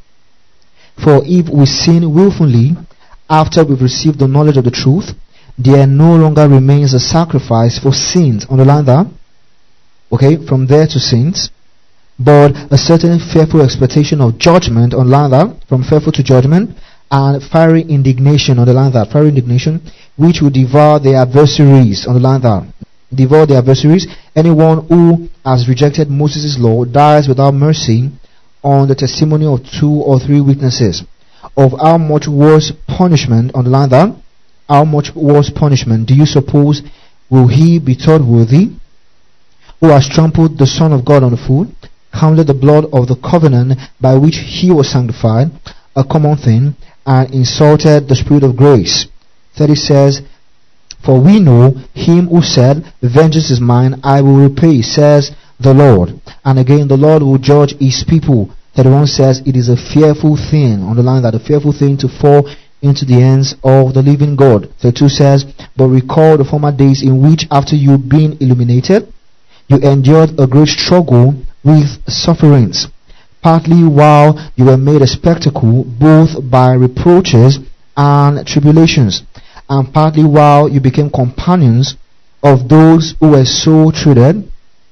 For if we sin willfully after we've received the knowledge of the truth, there no longer remains a sacrifice for sins. Underline that. Okay, from there to sins. But a certain fearful expectation of judgment, underline that, from fearful to judgment, and fiery indignation, underline that, fiery indignation, which will devour their adversaries, underline that, devour their adversaries. Anyone who has rejected Moses' law dies without mercy on the testimony of two or three witnesses. Of how much worse punishment, underline that, how much worse punishment do you suppose will he be thought worthy, who has trampled the Son of God on the foot, counted the blood of the covenant by which he was sanctified a common thing, and insulted the Spirit of grace. thirty says, for we know him who said, vengeance is mine, I will repay, says the Lord. And again, the Lord will judge his people. thirty-one says, it is a fearful thing, underline that, a fearful thing to fall into the hands of the living God. thirty-two says, but recall the former days in which, after you being illuminated, you endured a great struggle with sufferings, partly while you were made a spectacle both by reproaches and tribulations, and partly while you became companions of those who were so treated.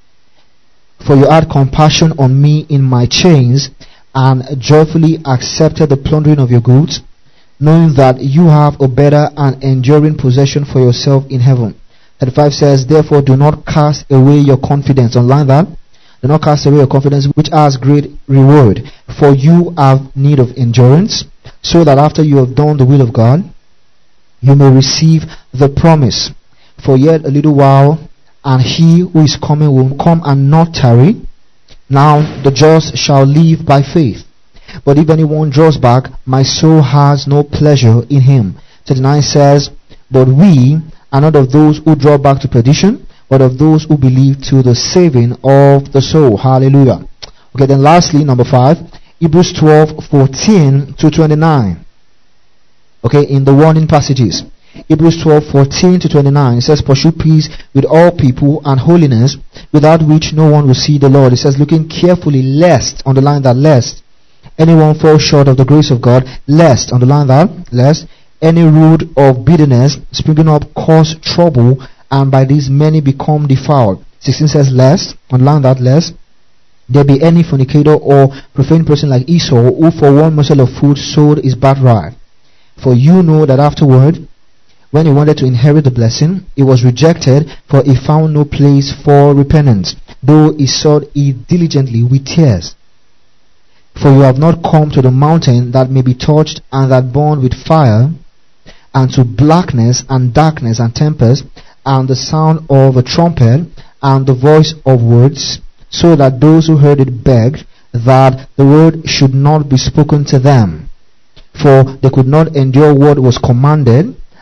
For you had compassion on me in my chains, and joyfully accepted the plundering of your goods, knowing that you have a better and enduring possession for yourself in heaven. thirty-five says, therefore do not cast away your confidence. Online that. Do not cast away your confidence, which has great reward. For you have need of endurance, so that after you have done the will of God, you may receive the promise. For yet a little while, and he who is coming will come and not tarry. Now the just shall live by faith. But if anyone draws back, my soul has no pleasure in him. thirty-nine says, but we are not of those who draw back to perdition, but of those who believe to the saving of the soul. Hallelujah. Okay, then lastly, number five, Hebrews twelve fourteen to twenty-nine. Okay, in the warning passages. Hebrews twelve fourteen to twenty-nine, it says, pursue peace with all people and holiness, without which no one will see the Lord. It says, looking carefully lest, underline that, lest anyone fall short of the grace of God, lest, underline that, lest any root of bitterness springing up cause trouble, and by these many become defiled. sixteen says, lest, underline that, lest there be any fornicator or profane person like Esau, who for one morsel of food sold his birthright. For you know that afterward, when he wanted to inherit the blessing, it was rejected, for he found no place for repentance, though he sought it diligently with tears. For you have not come to the mountain that may be touched and that burned with fire, and to blackness and darkness and tempest, and the sound of a trumpet, and the voice of words, so that those who heard it begged that the word should not be spoken to them. For they could not endure what was commanded,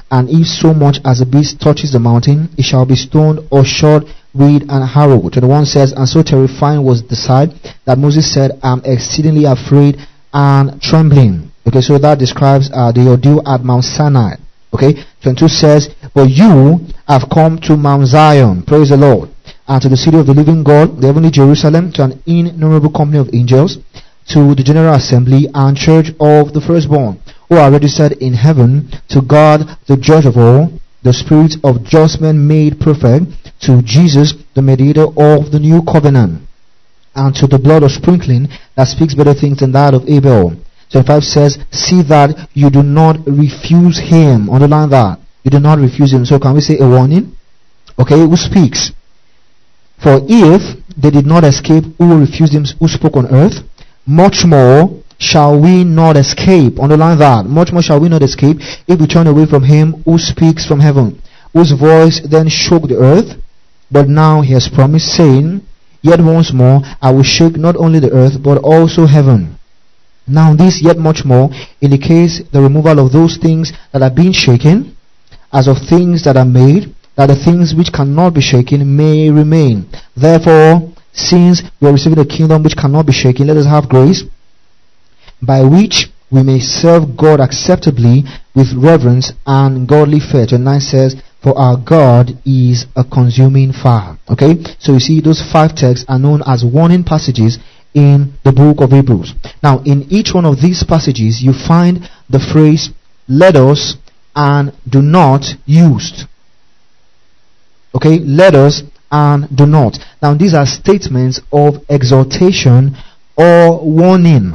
And if so much as a beast touches the mountain, it shall be stoned or shot with an arrow. twenty-one says, and so terrifying was the sight that Moses said, I'm exceedingly afraid and trembling. Okay, so that describes uh, the ordeal at Mount Sinai. Okay, twenty-two says, but you have come to Mount Zion, praise the Lord, and to the city of the living God, the heavenly Jerusalem, to an innumerable company of angels, to the general assembly and church of the firstborn, who are registered in heaven, to God, the judge of all, the spirits of just men made perfect, to Jesus, the mediator of the new covenant, and to the blood of sprinkling that speaks better things than that of Abel. twenty-five says, see that you do not refuse him. Underline that. You do not refuse him. So can we say a warning? Okay, who speaks? For if they did not escape who refused him, who spoke on earth, much more shall we not escape. Underline that. Much more shall we not escape if we turn away from him who speaks from heaven, whose voice then shook the earth. But now he has promised, saying, yet once more I will shake not only the earth, but also heaven. Now this yet much more indicates the removal of those things that are being shaken, as of things that are made, that the things which cannot be shaken may remain. Therefore, since we are receiving a kingdom which cannot be shaken, let us have grace, by which we may serve God acceptably with reverence and godly fear. twenty-nine says, for our God is a consuming fire. Okay, so you see those five texts are known as warning passages in the book of Hebrews. Now, in each one of these passages, you find the phrase, let us and do not used. Okay, let us and do not. Now, these are statements of exhortation or warning.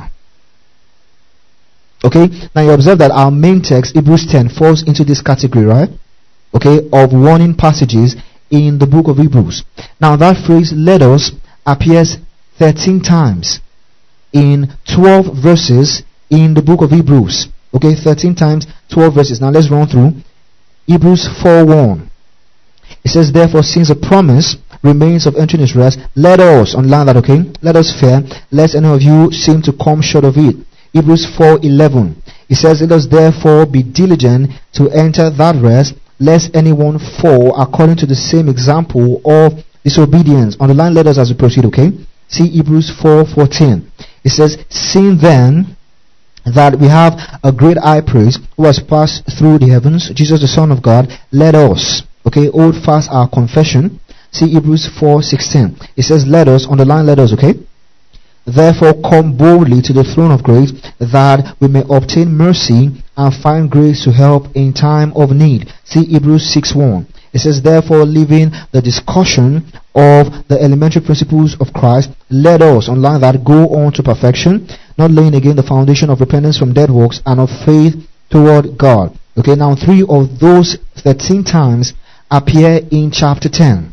Okay, now you observe that our main text, Hebrews ten, falls into this category, right? Okay, of warning passages in the book of Hebrews. Now, that phrase, let us, appears thirteen times in twelve verses in the book of Hebrews. Okay, thirteen times, twelve verses. Now let's run through. Hebrews four one. It says, therefore, since a promise remains of entering his rest, let us, underline that, okay, let us fear, lest any of you seem to come short of it. Hebrews four eleven. It says, let us therefore be diligent to enter that rest, lest anyone fall according to the same example of disobedience. Underline let us as we proceed, okay? See Hebrews four fourteen. It says, seeing then that we have a great high priest who has passed through the heavens, Jesus the Son of God, let us, okay, hold fast our confession. See Hebrews four sixteen. It says, let us, underline let us, okay? Therefore come boldly to the throne of grace, that we may obtain mercy and find grace to help in time of need. See Hebrews six one. It says, therefore, leaving the discussion of the elementary principles of Christ, let us, underline that, go on to perfection, not laying again the foundation of repentance from dead works and of faith toward God. Okay, now three of those thirteen times appear in chapter ten.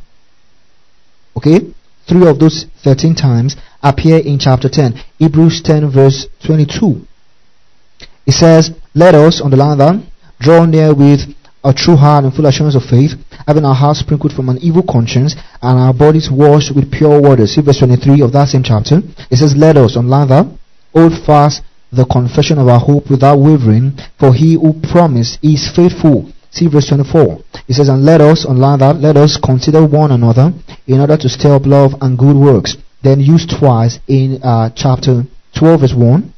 Okay, three of those thirteen times appear in chapter ten. Hebrews ten verse twenty-two. It says, let us, underline that, draw near with a true heart and full assurance of faith, having our hearts sprinkled from an evil conscience and our bodies washed with pure water. See verse twenty-three of that same chapter. It says, let us, underline that, hold fast the confession of our hope without wavering, for he who promised is faithful. See verse twenty-four. It says, and let us, underline that, let us consider one another in order to stir up love and good works. Then used twice in uh, chapter twelve verse one.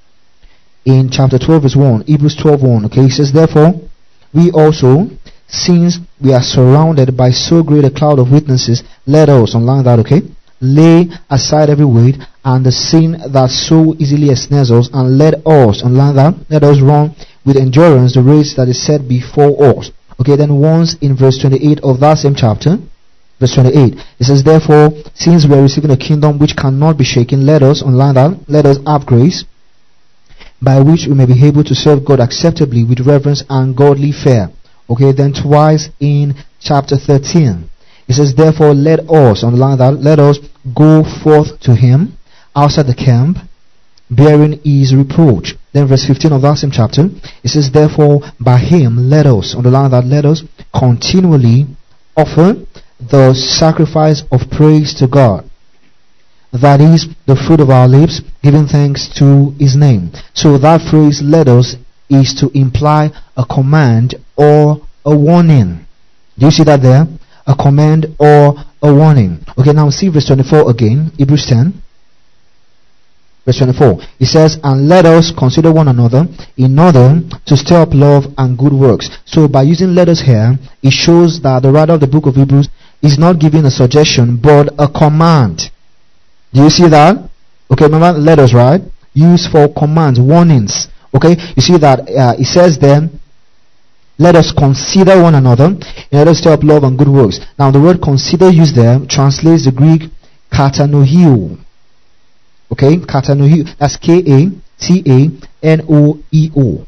In chapter twelve verse one, Hebrews twelve one. Okay, it says, therefore, we also, since we are surrounded by so great a cloud of witnesses, let us, underline that, okay, lay aside every weight and the sin that so easily ensnares us, and let us, underline that, let us run with endurance the race that is set before us. Okay, then once in verse twenty-eight of that same chapter, verse twenty-eight, it says, therefore, since we are receiving a kingdom which cannot be shaken, let us, underline that, let us have grace, by which we may be able to serve God acceptably with reverence and godly fear. Okay, then twice in chapter thirteen, it says, therefore, let us, underline that, let us go forth to him outside the camp, bearing his reproach. Then verse fifteen of that same chapter, it says, therefore, by him, let us, underline that, let us continually offer the sacrifice of praise to God, that is the fruit of our lips, giving thanks to his name. So that phrase, let us, is to imply a command or a warning. Do you see that there? A command or a warning. Okay, now see verse twenty-four again, Hebrews ten. Verse twenty-four. It says, and let us consider one another in order to stir up love and good works. So by using let us here, it shows that the writer of the book of Hebrews is not giving a suggestion but a command. Do you see that? Okay, remember let us, right? Used for commands, warnings. Okay, you see that uh, it says then, let us consider one another in order to stir up love and good works. Now the word consider used there translates the Greek katanoheo. Okay, katanoheo. That's K A T A N O E O.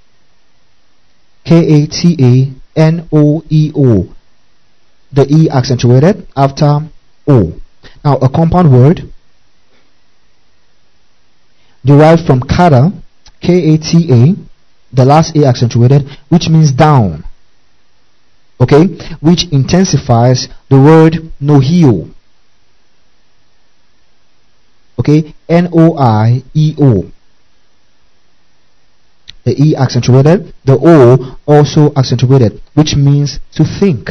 K A T A N O E O. The E accentuated after O. Now a compound word derived from kata, K A T A, the last A accentuated, which means down. Okay, which intensifies the word noheo. Okay, N O I E O. The E accentuated, the O also accentuated, which means to think.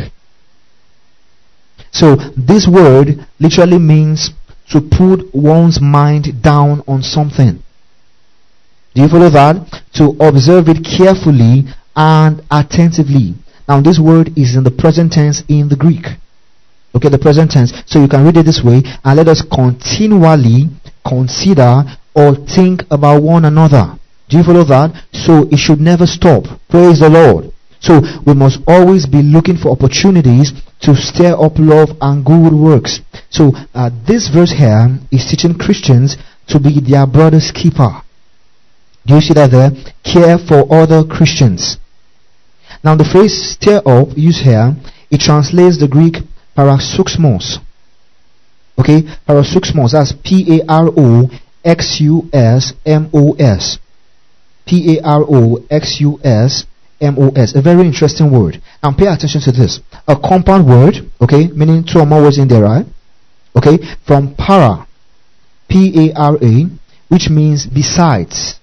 So this word literally means to put one's mind down on something. Do you follow that? To observe it carefully and attentively. Now this word is in the present tense in the Greek. Okay, the present tense. So you can read it this way, and let us continually consider or think about one another. Do you follow that? So it should never stop. Praise the Lord. So we must always be looking for opportunities to stir up love and good works. So uh, this verse here is teaching Christians to be their brother's keeper. Do you see that there? Care for other Christians. Now the phrase stir up used here, it translates the Greek paraxusmos. Okay, paraxusmos, that's P A R O X U S M O S. P A R O X U S M O S. A very interesting word. Now pay attention to this. A compound word, okay, meaning two or more words in there, right? Okay, from para, P A R A, which means besides.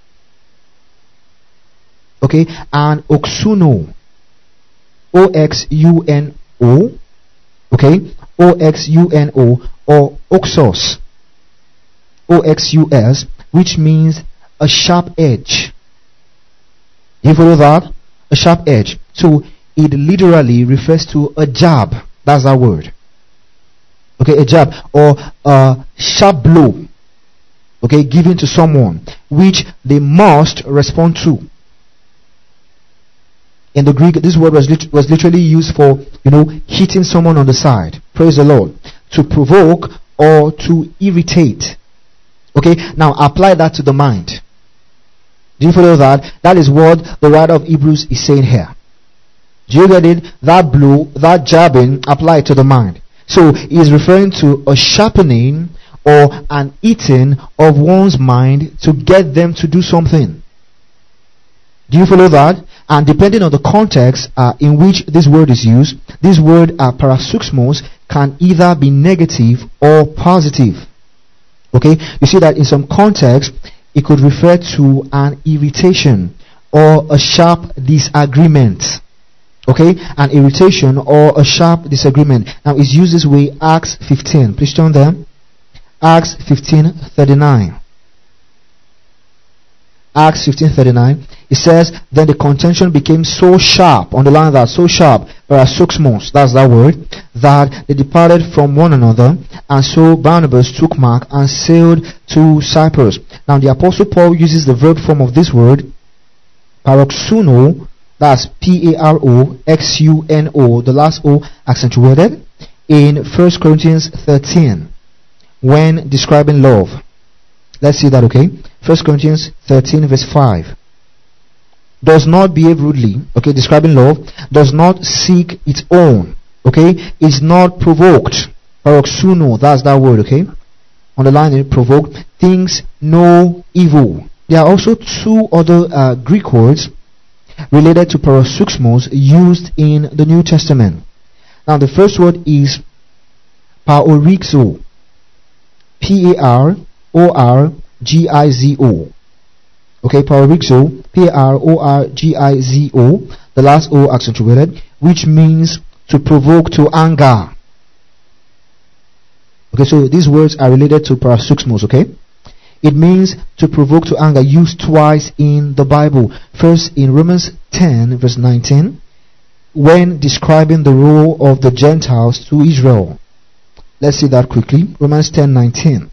Okay, and oxuno, O X U N O, okay, O X U N O, or oxos, O X U S, which means a sharp edge. You follow that? A sharp edge. So it literally refers to a jab. That's that word. Okay, a jab or a sharp blow. Okay, given to someone which they must respond to. In the Greek, this word was, lit- was literally used for, you know, hitting someone on the side. Praise the Lord. To provoke or to irritate. Okay, now apply that to the mind. Do you follow that? That is what the writer of Hebrews is saying here. Do you get it? That blow, that jabbing, apply to the mind. So he is referring to a sharpening or an eating of one's mind to get them to do something. Do you follow that? And depending on the context uh, in which this word is used, this word uh, paraxusmos can either be negative or positive. Okay, you see that in some context it could refer to an irritation or a sharp disagreement. Okay, an irritation or a sharp disagreement. Now it's used this way. Acts fifteen. Please turn there. Acts fifteen thirty-nine. Acts fifteen thirty-nine. It says, then the contention became so sharp, on the line that so sharp, paraxusmos, that's that word, that they departed from one another, and so Barnabas took Mark and sailed to Cyprus. Now the Apostle Paul uses the verb form of this word, paroxuno, that's P A R O X U N O, the last O accentuated, in First Corinthians thirteen, when describing love. Let's see that, okay? First Corinthians thirteen verse five. Does not behave rudely, okay, describing love, does not seek its own, okay, is not provoked, paroxuno, that's that word, okay, underline it, provoked, thinks no evil. There are also two other uh, Greek words related to paroxusmos used in the New Testament. Now the first word is paorixo, P A R O R G I Z O. Okay, parorizo, P R O R G I Z O, the last O accentuated, which means to provoke to anger. Okay, so these words are related to parasuxmos, okay? It means to provoke to anger, used twice in the Bible. First in Romans ten verse nineteen, when describing the role of the Gentiles to Israel. Let's see that quickly. Romans ten nineteen.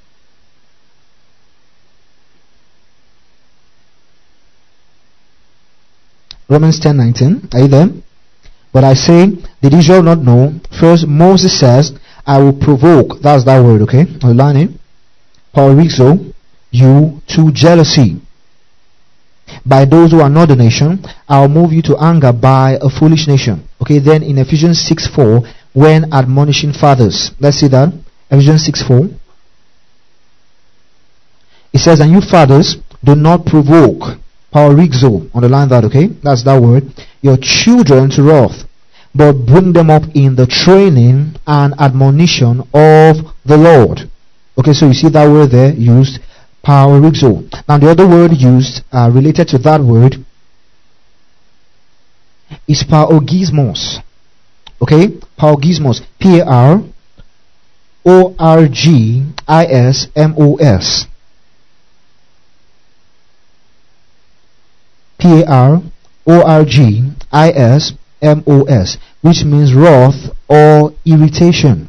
Romans ten nineteen. Are you there? But I say, did Israel not know? First, Moses says, I will provoke, that's that word, okay? Underline it. Parorizo, you to jealousy by those who are not the nation. I'll move you to anger by a foolish nation. Okay, then in Ephesians six four, when admonishing fathers. Let's see that. Ephesians six four. It says, and you fathers, do not provoke. Parorizo, underline that, okay? That's that word. Your children to wrath, but bring them up in the training and admonition of the Lord. Okay, so you see that word there used, parorizo. Now the other word used uh, related to that word is parorgismos. Okay, parorgismos. P A R O R G I S M O S. P A R O R G I S M O S, which means wrath or irritation.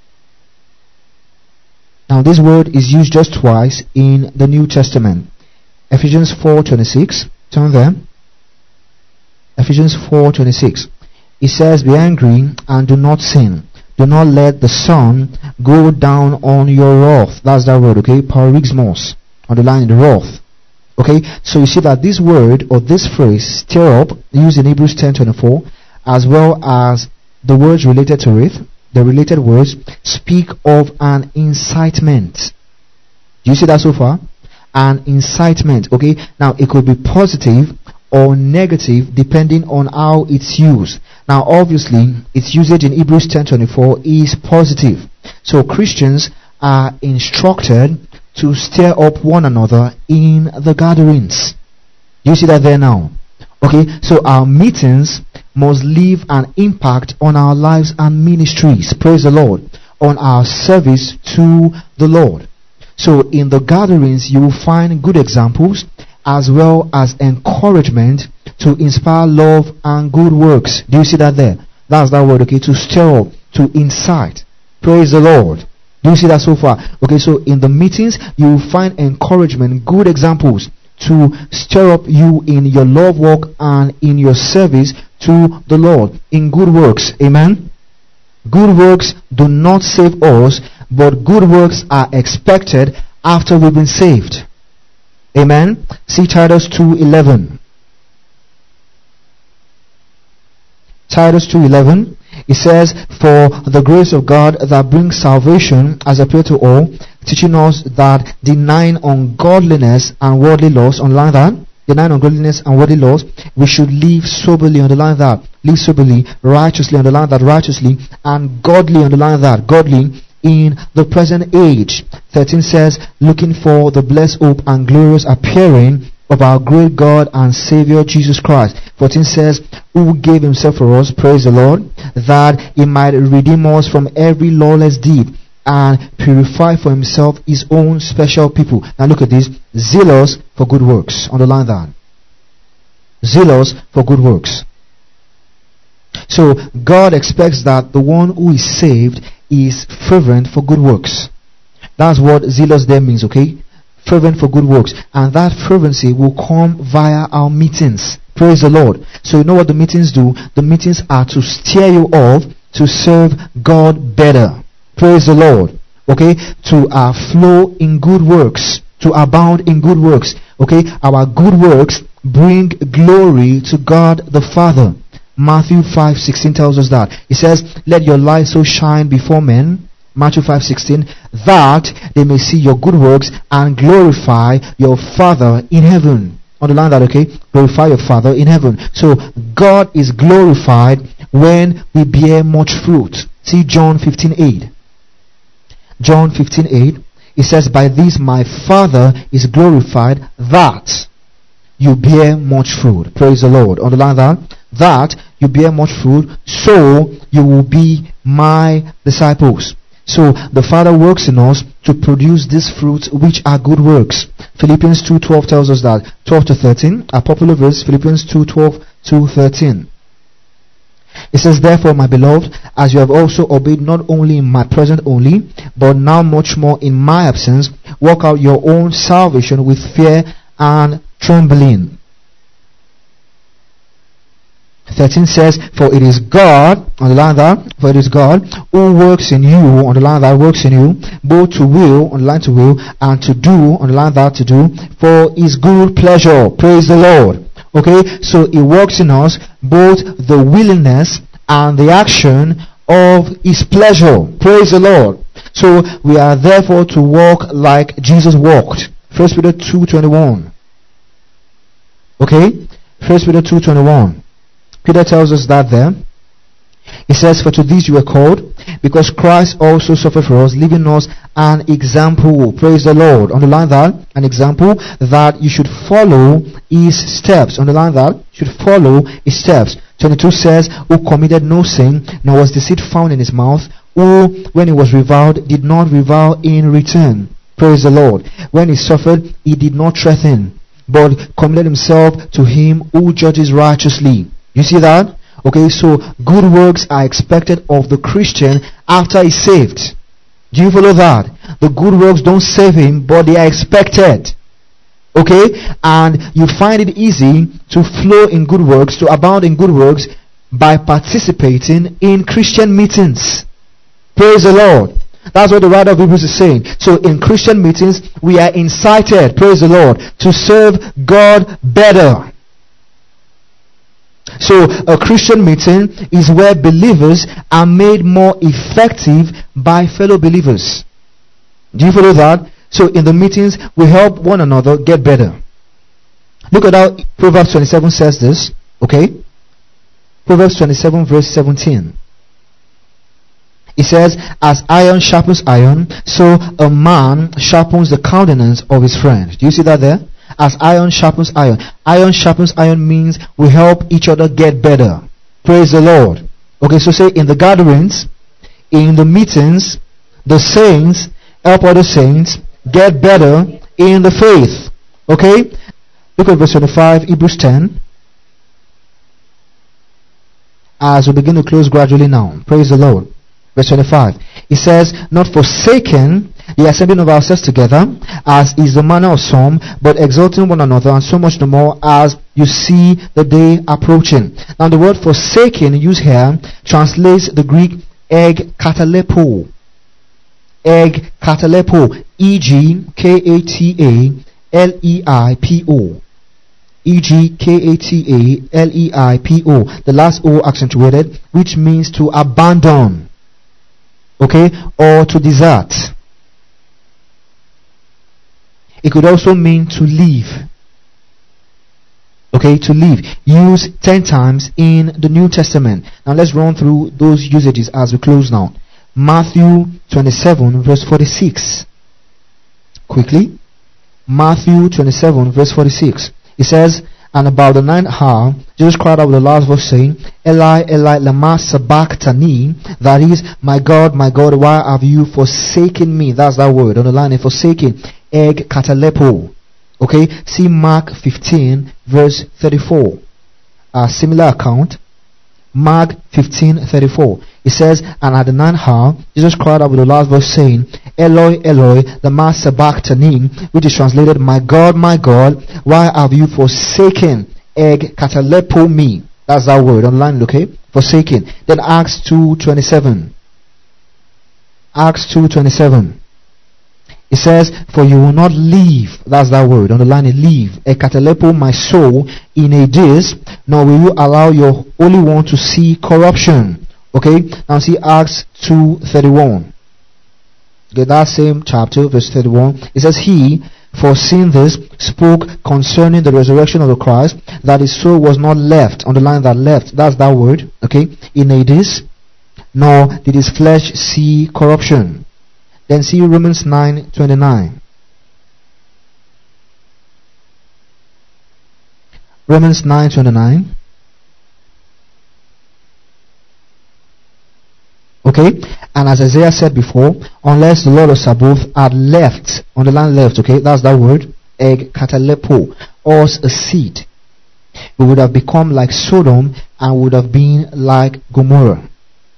Now this word is used just twice in the New Testament. Ephesians four twenty-six, turn there. Ephesians four twenty-six. It says, be angry and do not sin. Do not let the sun go down on your wrath. That's that word, okay? Parorgismos. Underline the wrath. Okay, so you see that this word or this phrase, stir up, used in Hebrews ten twenty-four, as well as the words related to it, the related words, speak of an incitement. Do you see that so far? An incitement, okay? Now, it could be positive or negative depending on how it's used. Now, obviously, its usage in Hebrews ten twenty-four is positive. So, Christians are instructed to stir up one another in the gatherings. Do you see that there now? Okay, so our meetings must leave an impact on our lives and ministries, praise the Lord, on our service to the Lord. So in the gatherings you will find good examples as well as encouragement to inspire love and good works. Do you see that there? That's that word, okay, to stir up, to incite, praise the Lord. Do you see that so far? Okay, so in the meetings you will find encouragement, good examples to stir up you in your love walk and in your service to the Lord in good works. Amen. Good works do not save us, but good works are expected after we've been saved. Amen. See Titus two eleven. Titus two eleven. It says, for the grace of God that brings salvation has appeared to all, teaching us that denying ungodliness and worldly lusts, underline that, denying ungodliness and worldly lusts, we should live soberly, underline that, live soberly, righteously, underline that, righteously, and godly, underline that, godly, in the present age. thirteen says, looking for the blessed hope and glorious appearing of our great God and Savior Jesus Christ. fourteen says, who gave himself for us, praise the Lord, that he might redeem us from every lawless deed and purify for himself his own special people. Now look at this, zealous for good works. Underline that. Zealous for good works. So God expects that the one who is saved is fervent for good works. That's what zealous there means, okay? Fervent for good works. And that fervency will come via our meetings. Praise the Lord. So you know what the meetings do? The meetings are to steer you off to serve God better. Praise the Lord. Okay? To uh, flow in good works. To abound in good works. Okay? Our good works bring glory to God the Father. Matthew five sixteen tells us that. It says, let your light so shine before men, Matthew five sixteen, that they may see your good works and glorify your Father in heaven. Underline that, okay? Glorify your Father in heaven. So God is glorified when we bear much fruit. See John fifteen eight. John fifteen eight. It says, by this my Father is glorified, that you bear much fruit. Praise the Lord. Underline that. That you bear much fruit, so you will be my disciples. So the Father works in us to produce these fruits, which are good works. Philippians two twelve tells us that. twelve to thirteen, a popular verse, Philippians two twelve to thirteen. It says, therefore, my beloved, as you have also obeyed not only in my presence only, but now much more in my absence, work out your own salvation with fear and trembling. thirteen says, for it is God, underline that, for it is God who works in you, underline that, works in you, both to will, underline to will, and to do, underline that, to do, for his good pleasure. Praise the Lord. Okay, so it works in us both the willingness and the action of his pleasure. Praise the Lord. So we are therefore to walk like Jesus walked. First Peter two twenty-one. Okay, First Peter two twenty-one. Peter tells us that there. He says, for to this you were called, because Christ also suffered for us, leaving us an example. Praise the Lord. Underline that. An example that you should follow his steps. Underline that. You should follow his steps. twenty-two says, who committed no sin, nor was deceit found in his mouth, who, when he was reviled, did not revile in return. Praise the Lord. When he suffered, he did not threaten, but committed himself to him who judges righteously. You see that? Okay, so good works are expected of the Christian after he's saved. Do you follow that? The good works don't save him, but they are expected. Okay? And you find it easy to flow in good works, to abound in good works, by participating in Christian meetings. Praise the Lord. That's what the writer of Hebrews is saying. So in Christian meetings, we are incited, praise the Lord, to serve God better. So a Christian meeting is where believers are made more effective by fellow believers. Do you follow that? So in the meetings, we help one another get better. Look at how Proverbs twenty-seven says this. Okay? Proverbs twenty-seven verse seventeen. It says, as iron sharpens iron, so a man sharpens the countenance of his friend. Do you see that there? As iron sharpens iron. Iron sharpens iron means we help each other get better. Praise the Lord. Okay, so say in the gatherings, in the meetings, the saints help other saints get better in the faith. Okay? Look at verse twenty-five, Hebrews ten. As we begin to close gradually now. Praise the Lord. Verse twenty-five. It says, not forsaken the assembling of ourselves together, as is the manner of some, but exalting one another, and so much the more as you see the day approaching. Now the word forsaken used here translates the Greek egg katalepo. Egg katalepo. E G K A T A L E I P O. E G K A T A L E I P O. The last O accentuated, which means to abandon. Okay? Or to desert. It could also mean to leave. Okay, to leave. Used ten times in the New Testament. Now let's run through those usages as we close now. Matthew twenty-seven verse forty-six. Quickly. Matthew twenty-seven verse forty-six. It says, and about the ninth hour, Jesus cried out with a loud voice, saying, Eli, Eli, lama sabachthani. That is, my God, my God, why have you forsaken me? That's that word. Underline it, forsaken. Egg katalepo. Okay, see Mark fifteen verse thirty-four. A similar account. Mark fifteen thirty-four. It says, and at the ninth hour, Jesus cried out with a loud voice, saying, Eloi, Eloi, lama sabachthani, which is translated, my God, my God, why have you forsaken? Egg katalepo me. That's that word online, okay? Forsaken. Then Acts two twenty-seven. Acts two twenty-seven. It says, for you will not leave, that's that word, underline it, leave, ekatalepo my soul in a days, nor will you allow your Holy One to see corruption. Okay, now see Acts two thirty-one. Okay, that same chapter, verse thirty-one. It says, he, foreseeing this, spoke concerning the resurrection of the Christ, that his soul was not left, underline that left, that's that word, okay, in a days, nor did his flesh see corruption. Then see Romans nine twenty-nine. Romans nine twenty-nine. Okay, and as Isaiah said before, unless the Lord of Sabaoth had left, on the land left, okay, that's that word, egg katalepo, us a seed, we would have become like Sodom and would have been like Gomorrah.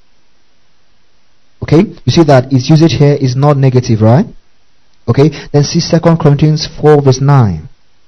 Okay, you see that its usage here is not negative, right? Okay, then see Second Corinthians four verse nine.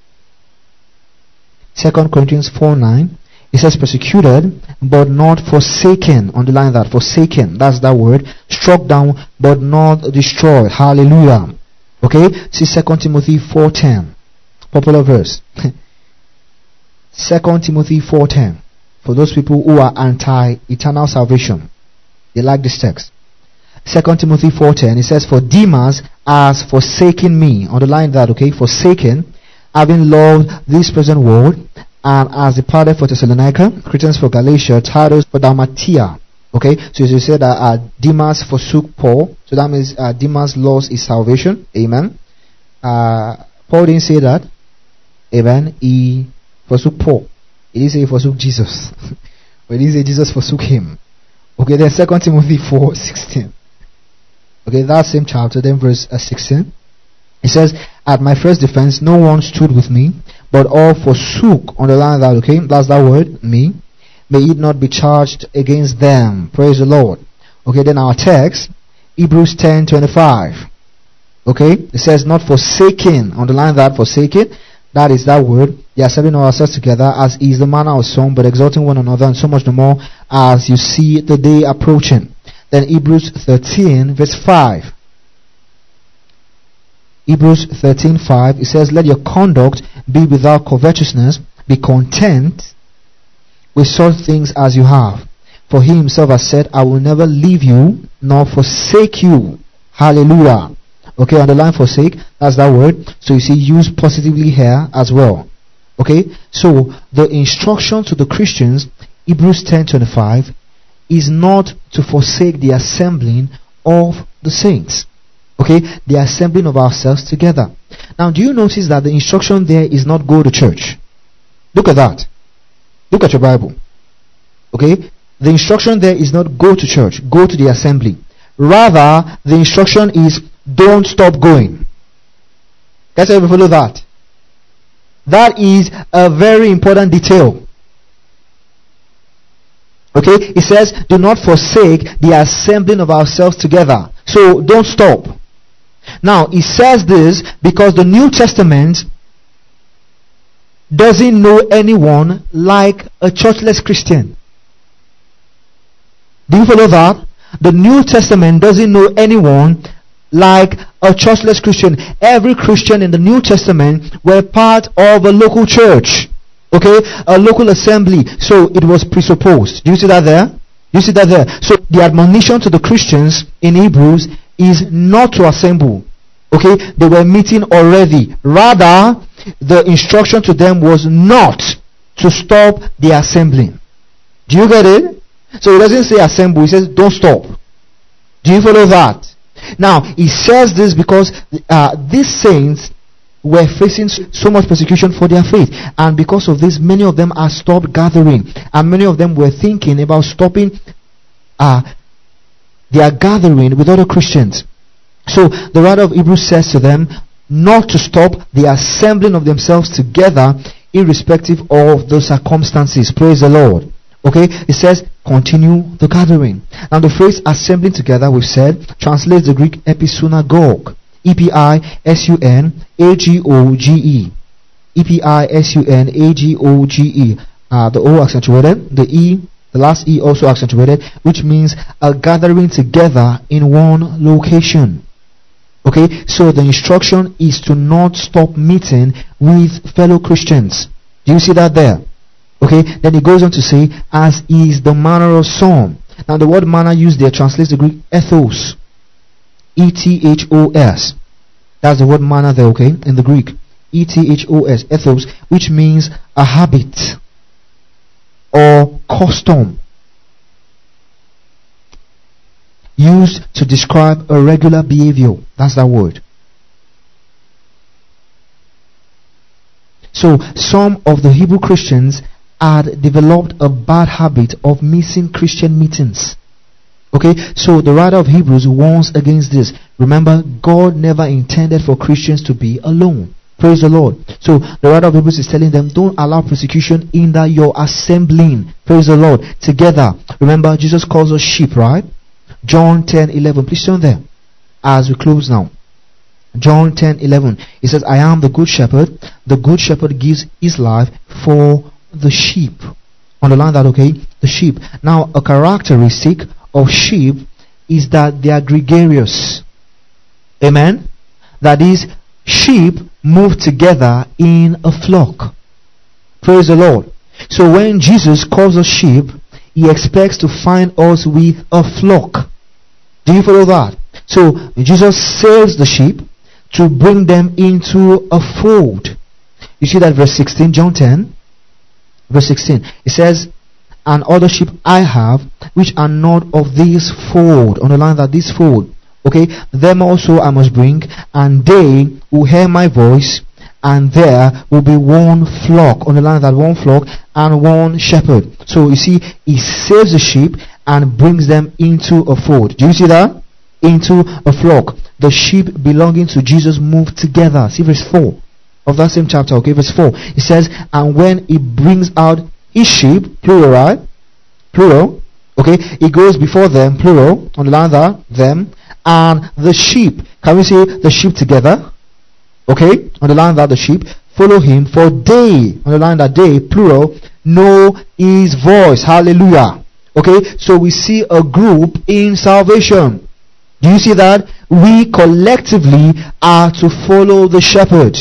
Second Corinthians four nine. It says persecuted but not forsaken. Underline that, forsaken. That's that word. Struck down but not destroyed. Hallelujah. Okay, see Second Timothy four ten. Popular verse. Second Timothy four ten. For those people who are anti-eternal salvation, they like this text. Second Timothy four ten. It says, for Demas has forsaken me. Underline that, okay? Forsaken, having loved this present world, and has departed for Thessalonica, Cretans for Galatia, Titus for Dalmatia. Okay, so as you said that uh, Demas forsook Paul, so that means uh, Demas lost his salvation. Amen. Uh, Paul didn't say that. Amen. He forsook Paul. He didn't say he forsook Jesus. But he didn't say Jesus forsook him. Okay, then Second Timothy four sixteen. Okay, that same chapter, then verse uh, sixteen. It says, at my first defense, no one stood with me, but all forsook. Underline that, okay? That's that word, me. May it not be charged against them. Praise the Lord. Okay, then our text, Hebrews ten twenty-five. Okay, it says, not forsaken. Underline that, forsaken. That is that word. They are assembling ourselves together as is the manner of some, but exalting one another, and so much the more as you see the day approaching. Then Hebrews thirteen verse five. Hebrews thirteen five, it says, let your conduct be without covetousness, be content with such things as you have. For he himself has said, I will never leave you nor forsake you. Hallelujah. Okay, underline forsake, that's that word. So you see, used positively here as well. Okay, so the instruction to the Christians, Hebrews ten twenty-five, is not to forsake the assembling of the saints. Okay, the assembling of ourselves together. Now, do you notice that the instruction there is not go to church? Look at that. Look at your Bible. Okay, the instruction there is not go to church, go to the assembly. Rather, the instruction is don't stop going. Guys, ever follow that? That is a very important detail. Okay, it says, do not forsake the assembling of ourselves together. So, don't stop. Now, it says this because the New Testament doesn't know anyone like a churchless Christian. Do you follow that? The New Testament doesn't know anyone like a churchless Christian. Every Christian in the New Testament were part of a local church. Okay? A local assembly. So it was presupposed. Do you see that there? Do you see that there? So the admonition to the Christians in Hebrews is not to assemble. Okay? They were meeting already. Rather, the instruction to them was not to stop the assembling. Do you get it? So it doesn't say assemble, it says don't stop. Do you follow that? Now, he says this because uh, these saints were facing so much persecution for their faith, and because of this, many of them are stopped gathering, and many of them were thinking about stopping uh, their gathering with other Christians. So the writer of Hebrews says to them not to stop the assembling of themselves together, irrespective of the circumstances. Praise the Lord. Okay, it says continue the gathering. Now the phrase assembling together, we've said, translates the Greek episynagogue. E P I S U N A G O G E. E P I S U N A G O G E. Uh, the O accentuated, the E, the last E also accentuated, which means a gathering together in one location. Okay, so the instruction is to not stop meeting with fellow Christians. Do you see that there? Okay, then it goes on to say, as is the manner of some. Now the word manner used there translates the Greek ethos. E T H O S. That's the word manner there, okay, in the Greek. E T H O S, ethos, which means a habit or custom used to describe a regular behavior. That's that word. So some of the Hebrew Christians had developed a bad habit of missing Christian meetings. Okay, so the writer of Hebrews warns against this. Remember, God never intended for Christians to be alone. Praise the Lord. So the writer of Hebrews is telling them, don't allow persecution in that you're assembling. Praise the Lord. Together. Remember, Jesus calls us sheep, right? John ten eleven. Please turn there as we close now. John ten eleven. He says, I am the good shepherd. The good shepherd gives his life for the sheep. Underline that, okay? The sheep. Now, a characteristic of sheep is that they are gregarious. Amen? That is, sheep move together in a flock. Praise the Lord. So when Jesus calls us sheep, he expects to find us with a flock. Do you follow that? So Jesus saves the sheep to bring them into a fold. You see that verse sixteen, John ten, verse sixteen. It says, and other sheep I have, which are not of this fold. Underline that, this fold. Okay, them also I must bring, and they will hear my voice, and there will be one flock. Underline that, one flock and one shepherd. So you see, he saves the sheep and brings them into a fold. Do you see that? Into a flock. The sheep belonging to Jesus move together. See verse four of that same chapter. Okay, verse four. It says, and when he brings out his sheep, plural, right? Plural. Okay, he goes before them, plural, underline that, them, and the sheep. Can we say the sheep together? Okay, underline that, the sheep follow him, for they, underline that, they, plural, know his voice. Hallelujah. Okay, so we see a group in salvation. Do you see that? We collectively are to follow the shepherd.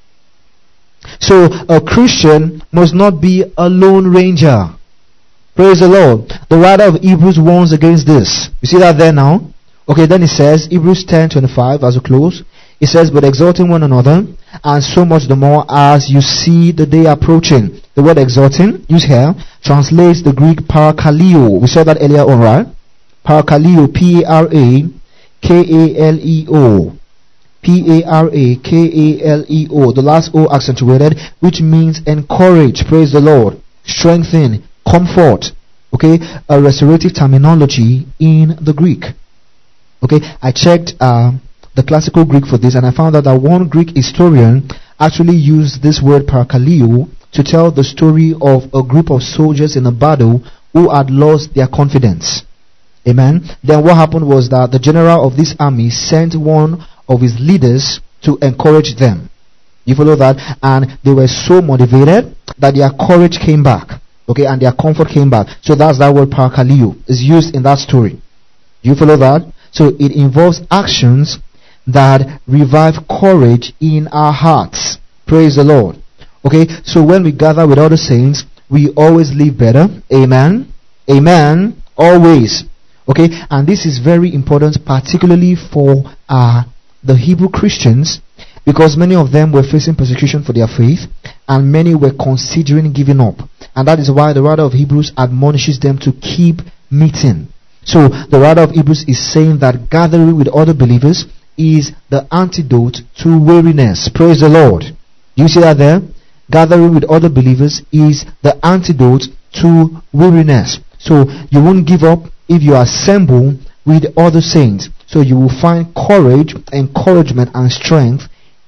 So a Christian must not be a lone ranger. Praise the Lord. The writer of Hebrews warns against this. You see that there now? Okay, then it says, Hebrews ten twenty-five, as we close. It says, but exhorting one another, and so much the more as you see the day approaching. The word exhorting, used here, translates the Greek parakaleo. We saw that earlier on, right? Parakaleo, P A R A K A L E O. P A R A K A L E O. The last O accentuated, which means encourage. Praise the Lord. Strengthen. Comfort. Okay, a restorative terminology in the Greek. Okay, I checked uh, the classical Greek for this, and I found out that one Greek historian actually used this word parakaleo to tell the story of a group of soldiers in a battle who had lost their confidence. Amen. Then what happened was that the general of this army sent one of his leaders to encourage them. You follow that? And they were so motivated that their courage came back. Okay, and their comfort came back. So that's that word parakaleo is used in that story. Do you follow that? So it involves actions that revive courage in our hearts. Praise the Lord. Okay, so when we gather with other saints, we always live better. Amen. Amen. Always. Okay, and this is very important, particularly for uh, the Hebrew Christians, because many of them were facing persecution for their faith, and many were considering giving up. And that is why the writer of Hebrews admonishes them to keep meeting. So the writer of Hebrews is saying that gathering with other believers is the antidote to weariness. Praise the Lord. Do you see that there? Gathering with other believers is the antidote to weariness. So you won't give up if you assemble with other saints. So you will find courage, encouragement, and strength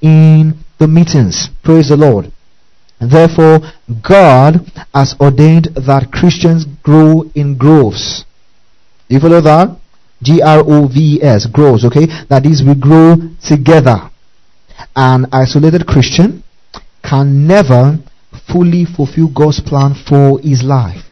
in the meetings. Praise the Lord. Therefore, God has ordained that Christians grow in groves. You follow that? G R O V E S, grows, okay? That is, we grow together. An isolated Christian can never fully fulfill God's plan for his life.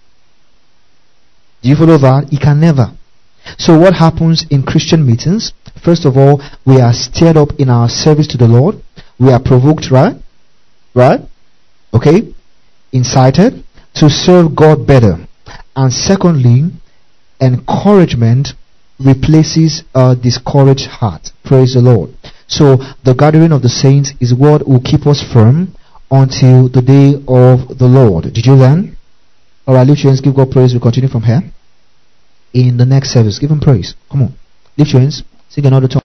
Do you follow that? He can never. So what happens in Christian meetings? First of all, we are stirred up in our service to the Lord. We are provoked, right? Right? Okay? Incited to serve God better. And secondly, encouragement replaces a discouraged heart. Praise the Lord. So the gathering of the saints is what will keep us firm until the day of the Lord. Did you learn? Alright, lift your hands, give God praise. We'll continue from here in the next service. Give him praise. Come on. Lift your hands, sing another song.